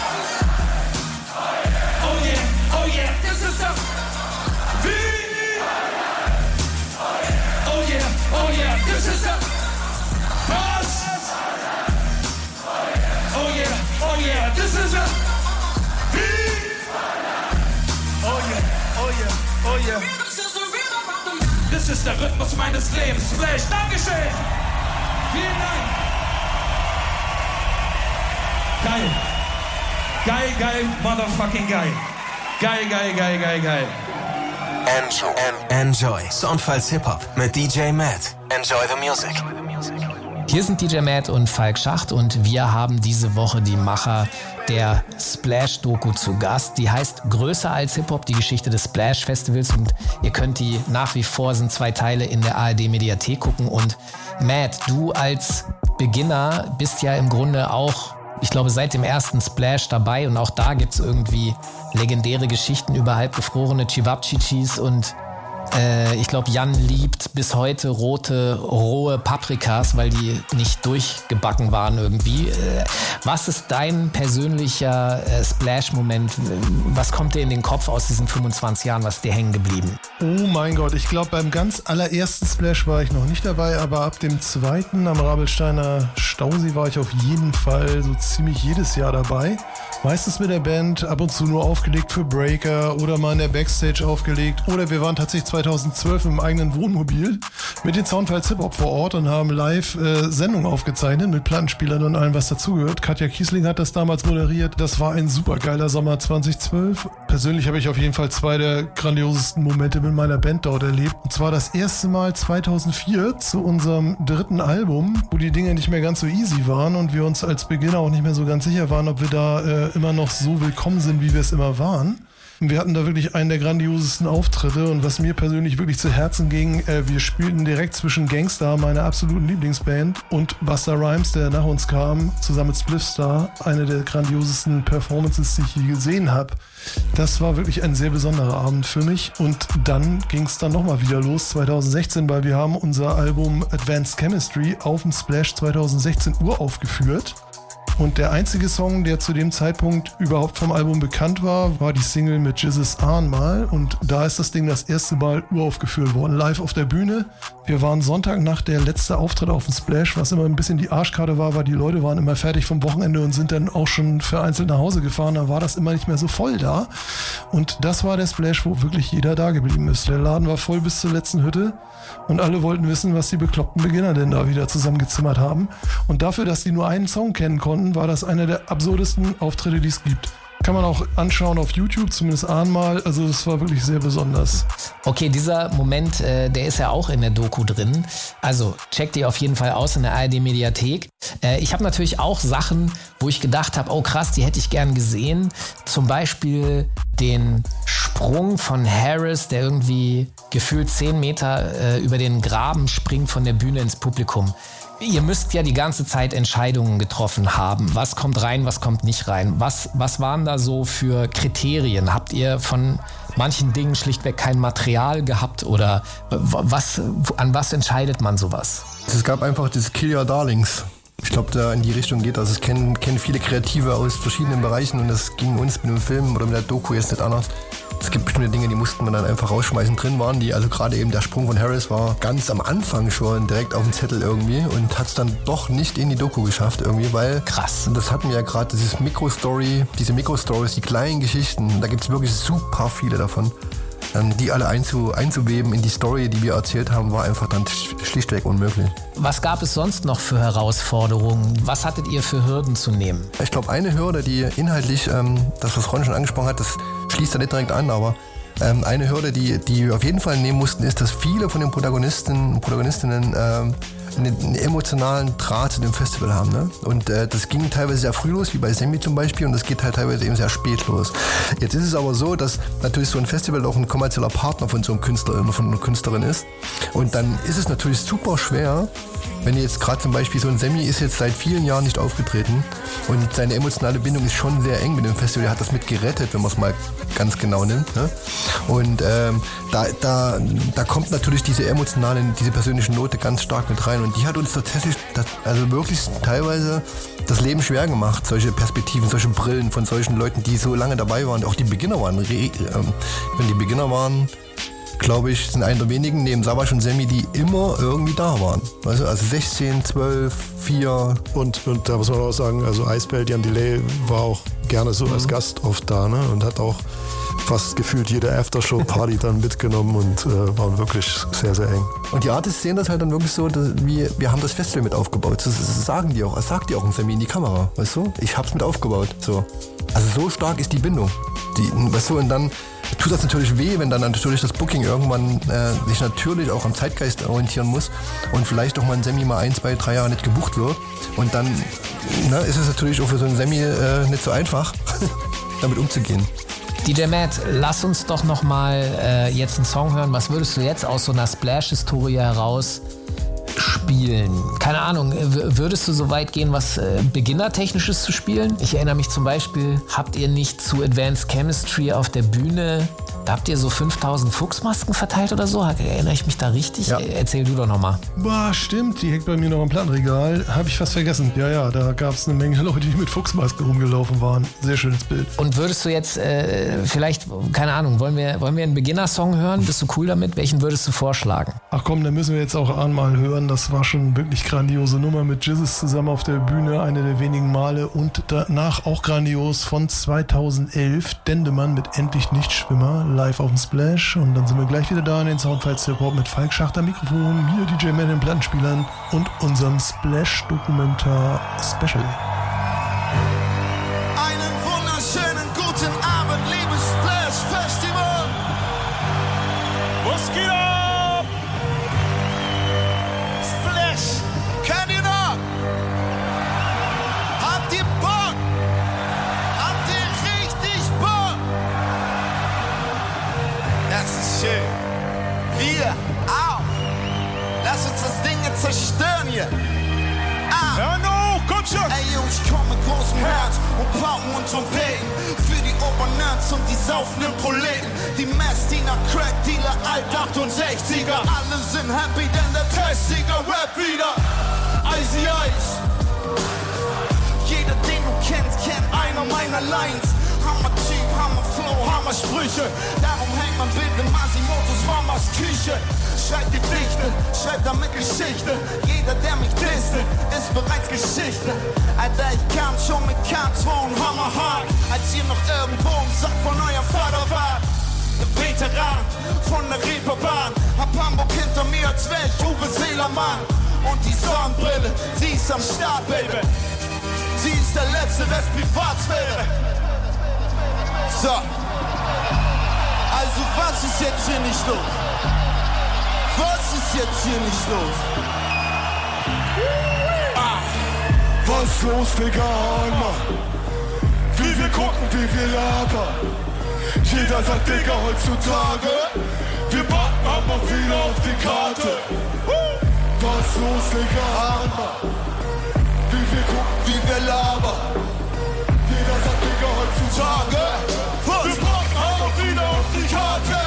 Oh yeah, oh yeah, das ist der beat. Oh yeah, das ist der bass. Oh yeah, this is a beat. Oh yeah, oh yeah. Das ist der Rhythmus meines Lebens. Splash, Dankeschön. Vielen Dank. Geil, motherfucking geil. Geil. Enjoy. Soundfiles Hip-Hop mit DJ Matt. Enjoy the music. Hier sind DJ Matt und Falk Schacht und wir haben diese Woche die Macher der Splash-Doku zu Gast. Die heißt Größer als Hip-Hop, die Geschichte des Splash-Festivals, und ihr könnt die nach wie vor, sind 2 Teile in der ARD-Mediathek gucken. Und Matt, du als Beginner bist ja im Grunde auch, ich glaube, seit dem ersten Splash dabei, und auch da gibt's irgendwie legendäre Geschichten über halbgefrorene Chivapchichis und ich glaube, Jan liebt bis heute rohe Paprikas, weil die nicht durchgebacken waren irgendwie. Was ist dein persönlicher Splash-Moment? Was kommt dir in den Kopf aus diesen 25 Jahren? Was ist dir hängen geblieben? Oh mein Gott, ich glaube, beim ganz allerersten Splash war ich noch nicht dabei, aber ab dem zweiten am Rabelsteiner Stausee war ich auf jeden Fall so ziemlich jedes Jahr dabei. Meistens mit der Band, ab und zu nur aufgelegt für Breaker oder mal in der Backstage aufgelegt. Oder wir waren tatsächlich 2012 im eigenen Wohnmobil mit den Soundfiles Hip-Hop vor Ort und haben live Sendungen aufgezeichnet mit Plattenspielern und allem, was dazugehört. Katja Kiesling hat das damals moderiert. Das war ein super geiler Sommer 2012. Persönlich habe ich auf jeden Fall 2 der grandiosesten Momente mit meiner Band dort erlebt. Und zwar das erste Mal 2004 zu unserem 3. Album, wo die Dinge nicht mehr ganz so easy waren und wir uns als Beginner auch nicht mehr so ganz sicher waren, ob wir da immer noch so willkommen sind, wie wir es immer waren. Wir hatten da wirklich einen der grandiosesten Auftritte, und was mir persönlich wirklich zu Herzen ging, wir spielten direkt zwischen Gangsta, meiner absoluten Lieblingsband, und Busta Rhymes, der nach uns kam, zusammen mit Spliffstar, eine der grandiosesten Performances, die ich je gesehen habe. Das war wirklich ein sehr besonderer Abend für mich, und dann ging es dann nochmal wieder los 2016, weil wir haben unser Album Advanced Chemistry auf dem Splash 2016 uraufgeführt. Und der einzige Song, der zu dem Zeitpunkt überhaupt vom Album bekannt war, war die Single mit Jizzes Ahnmal. Und da ist das Ding das erste Mal uraufgeführt worden, live auf der Bühne. Wir waren Sonntagnacht der letzte Auftritt auf dem Splash, was immer ein bisschen die Arschkarte war, weil die Leute waren immer fertig vom Wochenende und sind dann auch schon vereinzelt nach Hause gefahren. Da war das immer nicht mehr so voll da. Und das war der Splash, wo wirklich jeder da geblieben ist. Der Laden war voll bis zur letzten Hütte. Und alle wollten wissen, was die bekloppten Beginner denn da wieder zusammengezimmert haben. Und dafür, dass die nur einen Song kennen konnten, war das einer der absurdesten Auftritte, die es gibt. Kann man auch anschauen auf YouTube, zumindest einmal. Also das war wirklich sehr besonders. Okay, dieser Moment, der ist ja auch in der Doku drin. Also checkt die auf jeden Fall aus in der ARD-Mediathek. Ich habe natürlich auch Sachen, wo ich gedacht habe, oh krass, die hätte ich gern gesehen. Zum Beispiel den Sprung von Harris, der irgendwie gefühlt 10 Meter über den Graben springt von der Bühne ins Publikum. Ihr müsst ja die ganze Zeit Entscheidungen getroffen haben. Was kommt rein, was kommt nicht rein? Was waren da so für Kriterien? Habt ihr von manchen Dingen schlichtweg kein Material gehabt? Oder an was entscheidet man sowas? Es gab einfach das Kill Your Darlings. Ich glaube, da in die Richtung geht das. Es kennen viele Kreative aus verschiedenen Bereichen und das ging uns mit dem Film oder mit der Doku jetzt nicht anders. Es gibt bestimmte Dinge, die mussten man dann einfach rausschmeißen. Drin waren die, also gerade eben der Sprung von Harris war ganz am Anfang schon direkt auf dem Zettel irgendwie und hat es dann doch nicht in die Doku geschafft irgendwie, weil... Krass. Und das hatten wir ja gerade, diese Mikrostories, die kleinen Geschichten, da gibt es wirklich super viele davon. Die alle einzuweben in die Story, die wir erzählt haben, war einfach dann schlichtweg unmöglich. Was gab es sonst noch für Herausforderungen? Was hattet ihr für Hürden zu nehmen? Ich glaube, eine Hürde, die inhaltlich, das was Ron schon angesprochen hat, das schließt da nicht direkt an, aber eine Hürde, die wir auf jeden Fall nehmen mussten, ist, dass viele von den Protagonistinnen einen emotionalen Draht zu dem Festival haben. Ne? Und das ging teilweise sehr früh los, wie bei Semi zum Beispiel, und das geht halt teilweise eben sehr spät los. Jetzt ist es aber so, dass natürlich so ein Festival auch ein kommerzieller Partner von so einem Künstler oder von einer Künstlerin ist. Und dann ist es natürlich super schwer, wenn jetzt gerade zum Beispiel so ein Semi ist jetzt seit vielen Jahren nicht aufgetreten und seine emotionale Bindung ist schon sehr eng mit dem Festival. Er hat das mit gerettet, wenn man es mal ganz genau nimmt. Ne? Und da kommt natürlich diese persönliche Note ganz stark mit rein. Und die hat uns tatsächlich, also wirklich teilweise das Leben schwer gemacht. Solche Perspektiven, solche Brillen von solchen Leuten, die so lange dabei waren. Auch die Beginner waren. Glaube ich, sind einer der wenigen, neben Savas und Semi, die immer irgendwie da waren. Also 16, 12, 4. Und da muss man auch sagen, also Eisbell, Jan Delay war auch gerne so als Gast oft da, ne? Und hat auch fast gefühlt jede Aftershow-Party dann mitgenommen und waren wirklich sehr, sehr eng. Und die Artists sehen das halt dann wirklich so, dass wir haben das Festival mit aufgebaut. Das sagen die auch. Das sagt die auch ein Semi in die Kamera. Weißt du? Ich hab's mit aufgebaut. So. Also so stark ist die Bindung. Weißt du, und dann tut das natürlich weh, wenn dann natürlich das Booking irgendwann sich natürlich auch am Zeitgeist orientieren muss und vielleicht auch mal ein Semi mal 1, 2, 3 Jahre nicht gebucht wird. Und dann ist es natürlich auch für so ein Semi nicht so einfach, damit umzugehen. DJ Matt, lass uns doch noch mal jetzt einen Song hören. Was würdest du jetzt aus so einer Splash-Historie heraus spielen? Keine Ahnung, würdest du so weit gehen, was Beginner-Technisches zu spielen? Ich erinnere mich zum Beispiel, habt ihr nicht zu Advanced Chemistry auf der Bühne, da habt ihr so 5000 Fuchsmasken verteilt oder so? Erinnere ich mich da richtig? Ja. Erzähl du doch nochmal. Boah, stimmt, die hängt bei mir noch im Plattenregal. Habe ich fast vergessen. Ja, da gab es eine Menge Leute, die mit Fuchsmasken rumgelaufen waren. Sehr schönes Bild. Und würdest du jetzt vielleicht, keine Ahnung, wollen wir einen Beginner-Song hören? Bist du cool damit? Welchen würdest du vorschlagen? Ach komm, dann müssen wir jetzt auch einmal hören. Das war schon wirklich grandiose Nummer mit Jizzes zusammen auf der Bühne. Eine der wenigen Male. Und danach auch grandios von 2011. Dendemann mit Endlich Nichtschwimmer. Live auf dem Splash. Und dann sind wir gleich wieder da in den Soundfiles Hip-Hop mit Falk Schacht am Mikrofon, mir DJ Man in Plattenspielern und unserem Splash-Dokumentar Special. Einen wunderschönen guten Abend, liebes Splash Festival. Was geht ab? Splash, kennt ihr noch? Habt ihr Bock? Habt ihr richtig Bock? Das ist schön. Wir auch. Lass uns das Ding jetzt zerstören hier. Ja, no, komm schon. Ey, yo, ich komm mit großem Herz und Pauken und Trompeten. Für die Obernerds und die saufenden Proleten. Die Messdiener, Crackdealer, Alt-68er. Alle sind happy, denn der Testiger Rap wieder. Icy Ice. Jeder, den du kennst, kennt einer meiner Lines. Hammer-Typ, Hammer-Flow, Hammer-Sprüche. Darum hängt mein Bild in Masimotos Mamas Küche. Schreibt Gedichte, schreibt damit Geschichte. Jeder, der mich disst, ist bereits Geschichte. Alter, ich kam schon mit K2 und Hammerhart, als ihr noch irgendwo im Sack von euer Vater wart. Der Veteran von der Reeperbahn. Hab Hamburg hinter mir, als wär ich Uwe Seelermann. Und die Sonnenbrille, sie ist am Start, Baby. Sie ist der letzte Rest Privatsphäre. So. Also was ist jetzt hier nicht los? Was ist jetzt hier nicht los? Was los, Digga, Mann? Wie wir gucken, wie wir labern. Jeder sagt, Digga, heutzutage, wir packen aber wieder auf die Karte. Was los, Digga, Mann? Wie wir gucken, wie wir labern. Jeder sagt, Digga, heutzutage, wir packen aber wieder auf die Karte.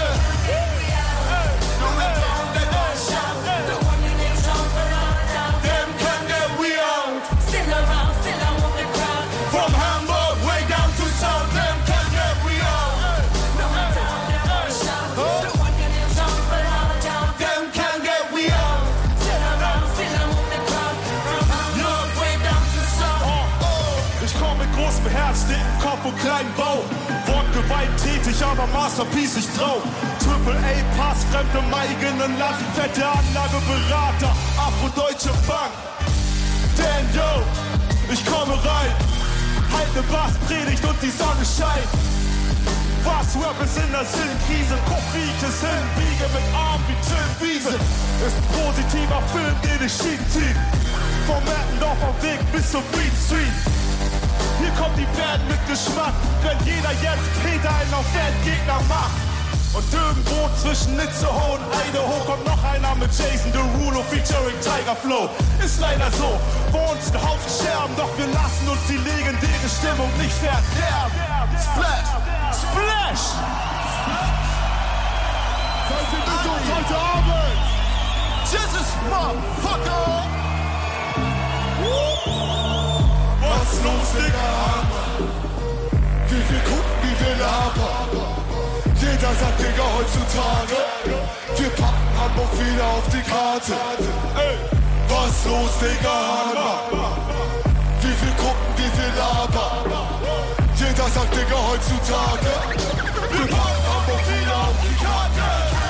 Dicken Kopf und kleinen Bauch. Wort gewalttätig, aber Masterpiece, ich trau. Triple A Pass, fremde im eigenen Land. Fette Anlage, Berater, Afro-Deutsche Bank. Denn yo, ich komme rein. Halt ne Basspredigt und die Sonne scheint. Was Rap ist in der Sinnkrise. Guck, wie ich es hinbiege mit Arm wie Tim Wiese. Ist ein positiver Film, den ich schieben. Vom Merkendorf auf Weg bis zur Beat Street. Hier kommt die Band mit Geschmack, wenn jeder jetzt Peter einen auf Bandgegner macht. Und irgendwo zwischen Itzehoe und Idaho kommt noch einer mit Jason Derulo featuring Tiger Flow. Ist leider so, vor uns ein Haufen Scherben, doch wir lassen uns die legendäre Stimmung nicht verderben. Splash! Splash! Seid ihr mit uns heute Abend? Jesus, Motherfucker! Was los, Digga? Wie wir gucken, wie wir labern. Jeder sagt, Digga, heutzutage, wir packen Hamburg wieder auf die Karte. Ey, was los, Digga? Wie wir gucken, wie wir labern. Jeder sagt, Digga, heutzutage, wir packen Hamburg wieder auf die Karte.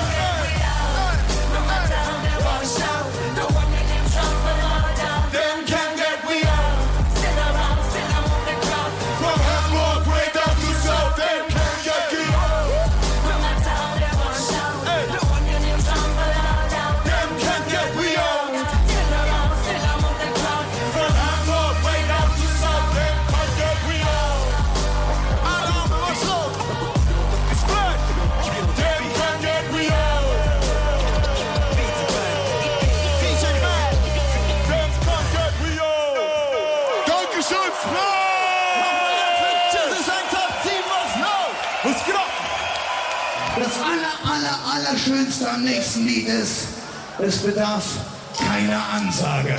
Allerschönste am nächsten Lied ist, es bedarf keiner Ansage.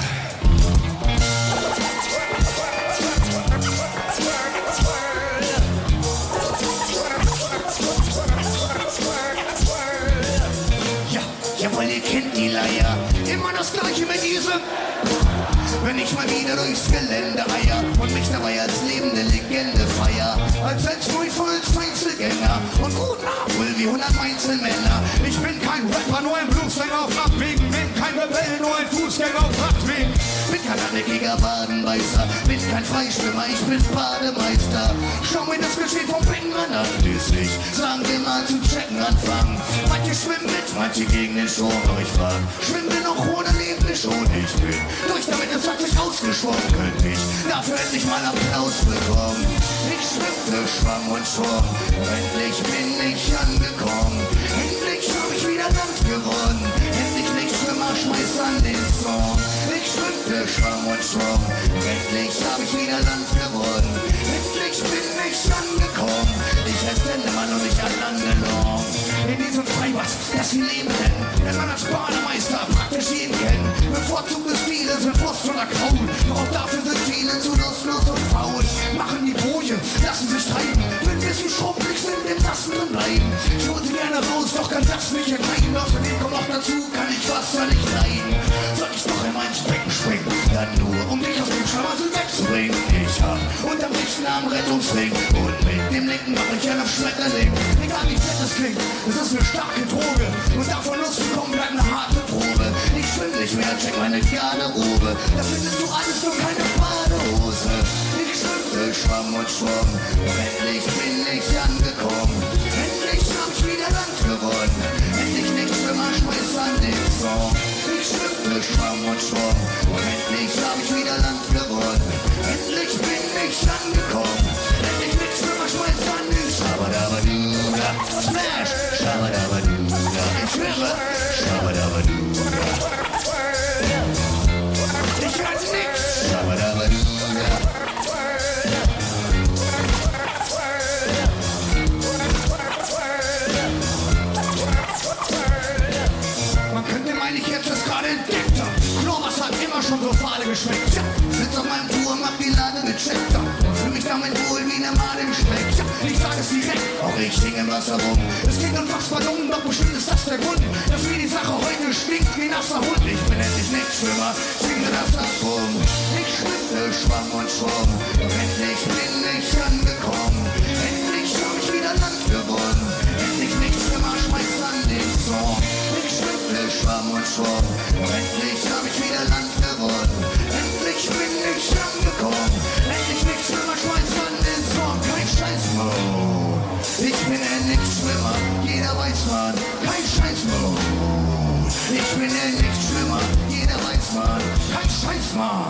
Ja, jawohl, ihr kennt die Leier, immer das Gleiche mit diesem. Wenn ich mal wieder durchs Gelände eier und mich dabei als lebende Legende feier, als Einzelgänger und gut nachhol wie 100 Einzelmänner. Ich bin kein Rapper, nur ein Bluessänger auf Abwägen, bin kein Rebell, nur ein Fußgänger auf Radwegen. Bin kein hartnäckiger Wadenbeißer, bin kein Freischwimmer, ich bin Bademeister. Schau mir das Geschehen vom Beckenrand an, düstig, sagen wir mal zum Checken anfangen. Manche schwimmen mit, manche gegen den Strom durchfahren. Schwimmen wir noch ohne Leblich und ich bin durch damit, es hat sich ausgeschwommen, könnte ich dafür endlich mal Applaus bekommen. Ich schwimmte, schwamm und schwamm, endlich bin ich angekommen. Endlich hab ich wieder Land gewonnen, endlich nicht Schwimmer, schmeiß an den Song. Ich schwimmte, schwamm und schwamm, endlich hab ich wieder Land gewonnen. Endlich bin ich angekommen, ich heiß Lendemann und ich an Landelong. In diesem Freibad, das wir leben nennen, wenn man als Bademeister praktisch jeden kennt. Bevorzugte Stile sind Brust oder Kraul, doch auch dafür sind viele zu lustlos und faul. Machen die Boje, lassen sich treiben, wenn wir zu schrumpelig sind, den lassen drin bleiben. Ich hol sie gerne raus, doch kann das nicht entreiben. Außerdem kommt noch dazu, kann ich Wasser nicht leiden. Soll ich noch einmal ins Becken springen, dann nur, um dich aus dem Schlamassel wegzubringen. Ich hab unterm rechten Arm Rettungsring und mit dem linken mach ich einen auf Schmetterling. Egal wie fett es klingt, es ist eine starke Droge und davon loszukommen bleibt eine harte Probe. Ich schwimm nicht mehr, check meine Garderobe, da findest du alles, nur keine Badehose. Ich schwimmte, Schwamm und Schwung. Endlich bin ich angekommen. Endlich hab ich wieder Land gewonnen. Endlich nicht schlimmer, schmeiß an den Song. Ich schwimme Schwamm und Schwung. Endlich hab ich wieder Land gewonnen. Endlich bin ich angekommen. Endlich nicht schlimmer, schmeiß an den Schabadabaduda. Smash! Schabadabaduda. Ich schwimme. Schabadabaduda. Ich halte nix. Schabadabaduda. Man könnte meinen, ich hätte es gerade entdeckt. Knomas hat immer schon so fade geschmeckt. Ja, sitz auf meinem Turm, hab die Lade gecheckt. Und fühl mich damit wohl wie eine Made im Speck. Ja, ich sag es direkt, auch ich hing im Wasser rum. Es klingt unfassbar dumm, doch bestimmt ist das der Grund, dass mir die Sache heute stinkt wie nasser Hund. Ich bin endlich nicht Schwimmer, schwinge das ab um. Ich schwimme Schwamm und Schwung. Endlich bin ich angekommen. Endlich hab ich wieder Land gewonnen. Endlich nicht Schwimmer, schmeiß an den Song. Ich schwimme Schwamm und Schwung. Endlich hab ich wieder Land gewonnen. Endlich bin ich angekommen. Endlich nicht Schwimmer, schmeiß an den Song. Kein Scheiß-Mo. Ich bin ein Nichtschwimmer, jeder weiß man. Kein Scheiß-Mo. Ich bin ein Nichtschwimmer, jeder weiß man. Kein Scheiß-Mann.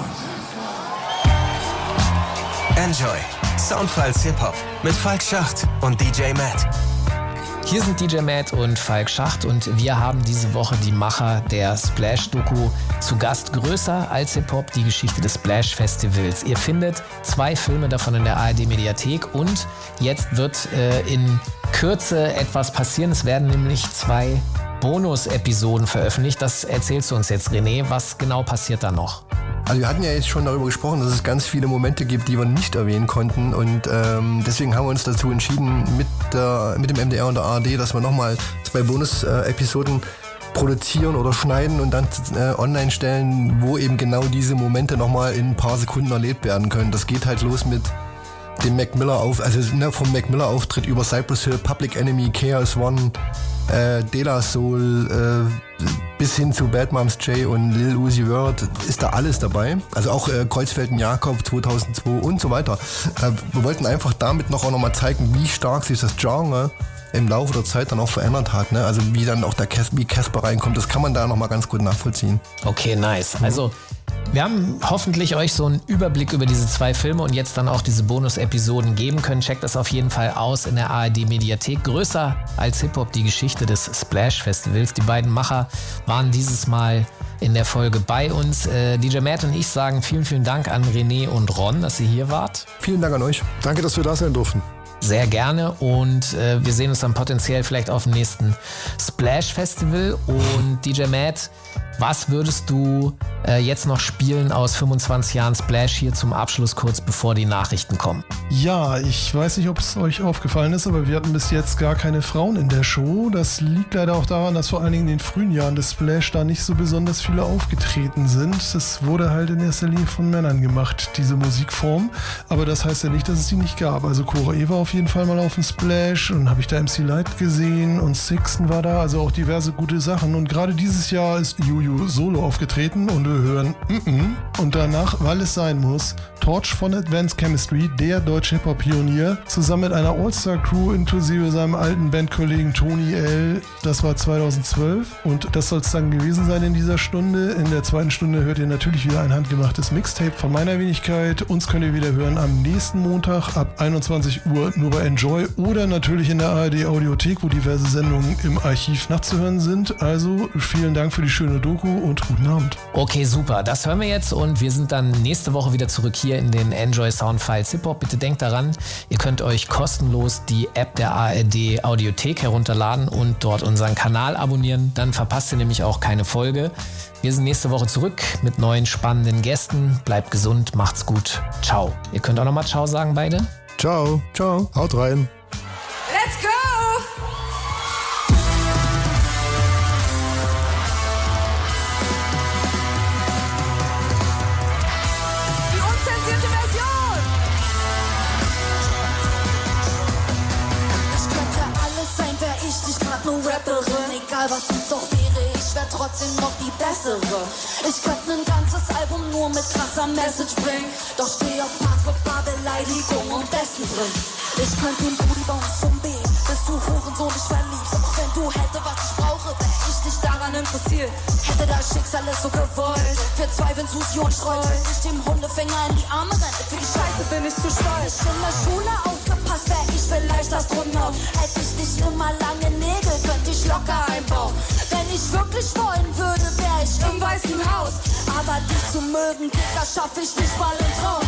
Enjoy. Soundfiles Hip-Hop mit Falk Schacht und DJ Matt. Hier sind DJ Matt und Falk Schacht und wir haben diese Woche die Macher der Splash-Doku zu Gast. Größer als Hip-Hop, die Geschichte des Splash-Festivals. Ihr findet 2 Filme davon in der ARD-Mediathek und jetzt wird in Kürze etwas passieren. Es werden nämlich 2 Bonus-Episoden veröffentlicht. Das erzählst du uns jetzt, René. Was genau passiert da noch? Also wir hatten ja jetzt schon darüber gesprochen, dass es ganz viele Momente gibt, die wir nicht erwähnen konnten und deswegen haben wir uns dazu entschieden mit dem MDR und der ARD, dass wir nochmal 2 Bonus-Episoden produzieren oder schneiden und dann online stellen, wo eben genau diese Momente nochmal in ein paar Sekunden erlebt werden können. Das geht halt los mit dem Mac Miller vom Mac Miller Auftritt über Cypress Hill, Public Enemy, Chaos One, De La Soul, bis hin zu Bad Moms J und Lil Uzi Vert ist da alles dabei. Also auch Kreuzfelden-Jakob 2002 und so weiter. Wir wollten einfach damit auch noch mal zeigen, wie stark sich das Genre im Laufe der Zeit dann auch verändert hat. Ne? Also wie dann auch wie Casper reinkommt, das kann man da noch mal ganz gut nachvollziehen. Okay, nice. Also wir haben hoffentlich euch so einen Überblick über diese 2 Filme und jetzt dann auch diese Bonus-Episoden geben können. Checkt das auf jeden Fall aus in der ARD-Mediathek. Größer als Hip-Hop, die Geschichte des Splash-Festivals. Die beiden Macher waren dieses Mal in der Folge bei uns. DJ Matt und ich sagen vielen, vielen Dank an René und Ron, dass ihr hier wart. Vielen Dank an euch. Danke, dass wir da sein durften. Sehr gerne und wir sehen uns dann potenziell vielleicht auf dem nächsten Splash-Festival. Und DJ Matt, was würdest du jetzt noch spielen aus 25 Jahren Splash hier zum Abschluss, kurz bevor die Nachrichten kommen? Ja, ich weiß nicht, ob es euch aufgefallen ist, aber wir hatten bis jetzt gar keine Frauen in der Show. Das liegt leider auch daran, dass vor allen Dingen in den frühen Jahren des Splash da nicht so besonders viele aufgetreten sind. Es wurde halt in erster Linie von Männern gemacht, diese Musikform. Aber das heißt ja nicht, dass es die nicht gab. Also Cora E war auf jeden Fall mal auf dem Splash und habe ich da MC Light gesehen und Sixten war da, also auch diverse gute Sachen. Und gerade dieses Jahr ist Juju solo aufgetreten und wir hören und danach, weil es sein muss, Torch von Advanced Chemistry, der deutsche Hip-Hop-Pionier, zusammen mit einer All-Star-Crew inklusive seinem alten Bandkollegen Tony L. Das war 2012 und das soll es dann gewesen sein in dieser Stunde. In der zweiten Stunde hört ihr natürlich wieder ein handgemachtes Mixtape von meiner Wenigkeit. Uns könnt ihr wieder hören am nächsten Montag ab 21 Uhr nur bei Enjoy oder natürlich in der ARD-Audiothek, wo diverse Sendungen im Archiv nachzuhören sind. Also vielen Dank für die schöne Doku und guten Abend. Okay, super. Das hören wir jetzt und wir sind dann nächste Woche wieder zurück hier in den Enjoy Soundfiles Hip-Hop. Bitte denkt daran, ihr könnt euch kostenlos die App der ARD Audiothek herunterladen und dort unseren Kanal abonnieren. Dann verpasst ihr nämlich auch keine Folge. Wir sind nächste Woche zurück mit neuen spannenden Gästen. Bleibt gesund, macht's gut. Ciao. Ihr könnt auch nochmal Ciao sagen, beide. Ciao. Ciao. Haut rein. Let's go! Rapperin, egal was es doch wäre, ich werd trotzdem noch die bessere. Ich könnte ein ganzes Album nur mit krasser Message bringen, doch steh auf Hardrock, Beleidigung und Dessen drin. Ich könnte den Booty Bounce zum B, bis du Hurensohn dich verliebst. Doch wenn du hätte, was ich brauche, wär ich nicht daran interessiert. Hätte das Schicksal es so gewollt, verzweifeln Susi und streut ich dem Hundefänger in die Arme renne. Für die Scheiße bin ich zu stolz. In der Schule aufgepasst, wär ich vielleicht Astronaut. Hätte ich nicht immer lange Nägel, könnte ich locker einbauen. Wenn ich wirklich wollen würde, wär ich im Weißen Haus. Aber dich zu mögen, Digga, schaff ich nicht mal im Traum.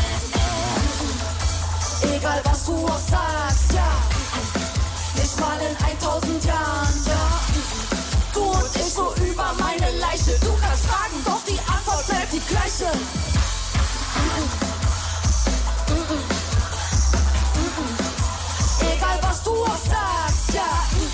Egal was du auch sagst, ja. Nicht mal in 1000 Jahren, ja. Du und ich so über meine Leiche. Du kannst fragen, doch die Antwort bleibt die gleiche. Egal was du auch sagst, ja.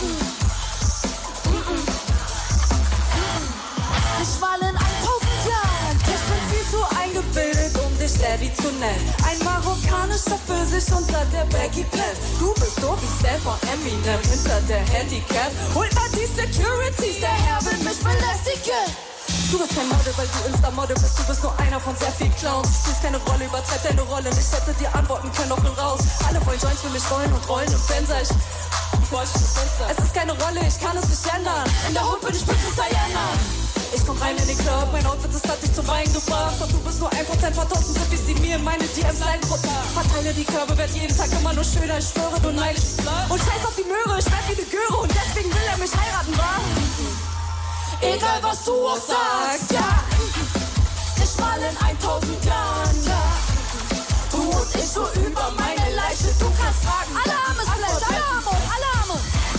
Nicht mal in 1000 Jahren. Ich bin viel zu eingebildet, um dich Daddy zu nennen. Ein marokkanischer Pfirsich unter der Baggy Pants. Du bist so wie Steph von Eminem hinter der Handicap. Holt mal die Securities, der Herr will mich belästigen. Du bist kein Model, weil du Insta-Model bist. Du bist nur einer von sehr vielen Clowns. Du spielst keine Rolle, übertreib deine Rolle. Ich hätte dir antworten können, doch bin raus. Alle wollen Joints für mich rollen und rollen. Und wenn sag ich, es ist keine Rolle, ich kann es nicht ändern. In der Hood bin ich Princess Diana. Ich komm rein in den Club, mein Outfit ist hat dich zum Wein gebracht. Doch du bist nur 1% von 1000 Zippis, die mir in meine DMs leiden. Verteile die Körbe, werd jeden Tag immer nur schöner. Ich schwöre, du neidest und scheiß auf die Möhre, ich werd wie eine Göre. Und deswegen will er mich heiraten, wa? Egal was du auch sagst, ja. Nicht mal in 1000 Jahren, ja. Du und ich so über meine Leiche, du kannst fragen. Alle Arme ist Fleisch, alle Arme, alle Arme.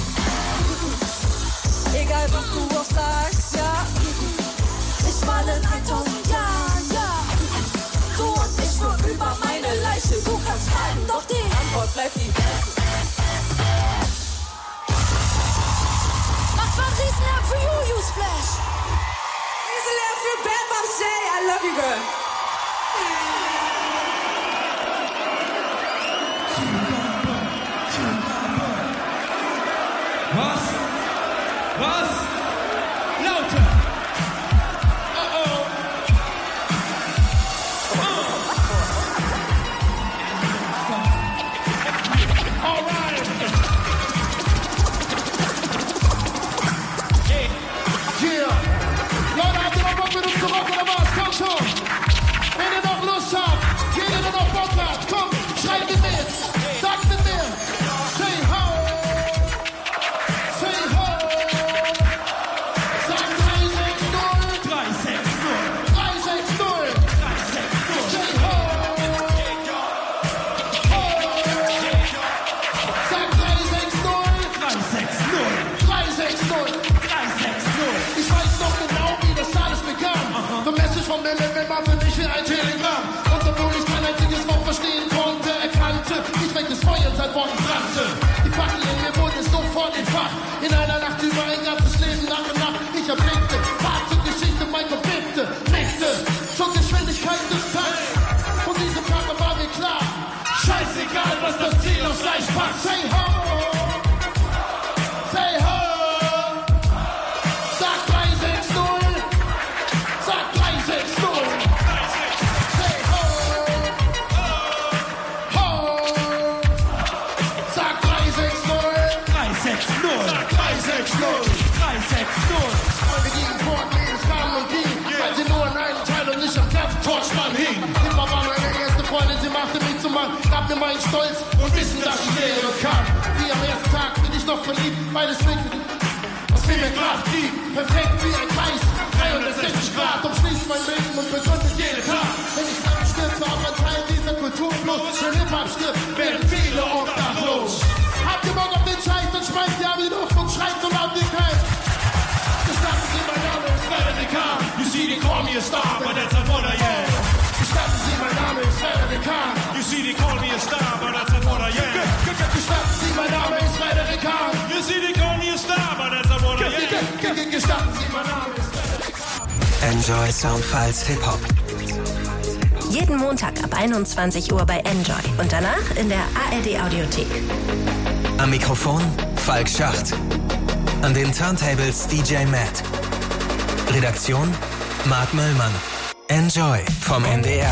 Egal was du auch sagst, ja. Nicht mal in 1000 Jahren, ja. Du und ich nur über meine Leiche. Du kannst fragen, doch die Antwort bleibt die gleiche. Macht mal einen Riesenlärm für you, Splash. Riesenlärm für Bad Moms J. I love you, girl. Was? Was? Lauter! Alright! Yeah! Leute, habt ihr noch Bock mit uns zu rocken oder was? Komm schon! Wenn ihr noch Lust habt, jeder, der noch Bock hat, komm, schreit mit mir! Sagt mit mir! Say ho! Say ho! Sag 360! 360! 360! Say ho! Ho! Sag 360! 360! 360! Ich weiß noch genau, wie das alles begann. The Message von Millennium war für mich wie ein Telegramm. Und obwohl ich kein einziges Wort verstehen konnte, erkannte ich, welches Feuer seit Worten brannte. Die Fackel in mir wurde sofort entfacht. In einer Nacht über ein ganzes Leben nach und nach. Ich erblickte, Fahrzeuggeschichte, mein Kopf wippte, nickte zur Geschwindigkeit des Tanks. Und diese Frage war mir klar. Scheißegal, was das Ziel aufs Leicht packt. Say ho! Say ho! Sag 360! Sag 360! Say ho! Ho! Sag 360! 360! 360! Wir gingen fort, Leben kam und ging, weil sie nur in einem Teil und nicht am ganzen Torchmann hing. Immer war meine erste Freundin, sie machte mich zum Mann, gab mir meinen Stolz und Wissen, dass ich lehre kann. Wie am ersten Tag bin ich noch verliebt, weil es mich was mir mehr Kraft gibt. Perfekt wie ein Kreis, 360 Grad, umschließt mein Leben und begründet jeden Tag. Wenn ich dann stürze auf ein Teil dieser Kultur bloß, wenn Hip-Hop stirbt, werden viele obdachlos. Habt ihr Bock auf den Scheiß, dann schmeißt die Arme in die Luft und schreit so laut wie kein. Gestatten Sie, mein Name ist Frederick Kahn. You see, they call me a star, but that's not what I am. Gestatten Sie, mein Name ist Frederick Kahn. You see, they call me a star, but that's not what I am. Gestatten Sie, mein Name ist Frederick Kahn. You see, they call me a star, but that's not what I am. Gestatten Sie, mein Name ist Frederick Kahn. Enjoy Soundfiles Hip-Hop. Jeden Montag ab 21 Uhr bei Enjoy und danach in der ARD Audiothek. Am Mikrofon Falk Schacht. An den Turntables DJ Matt. Redaktion Marc Möllmann. Enjoy vom NDR.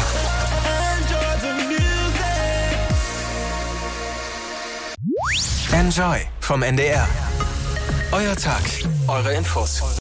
Enjoy vom NDR. Euer Tag, eure Infos.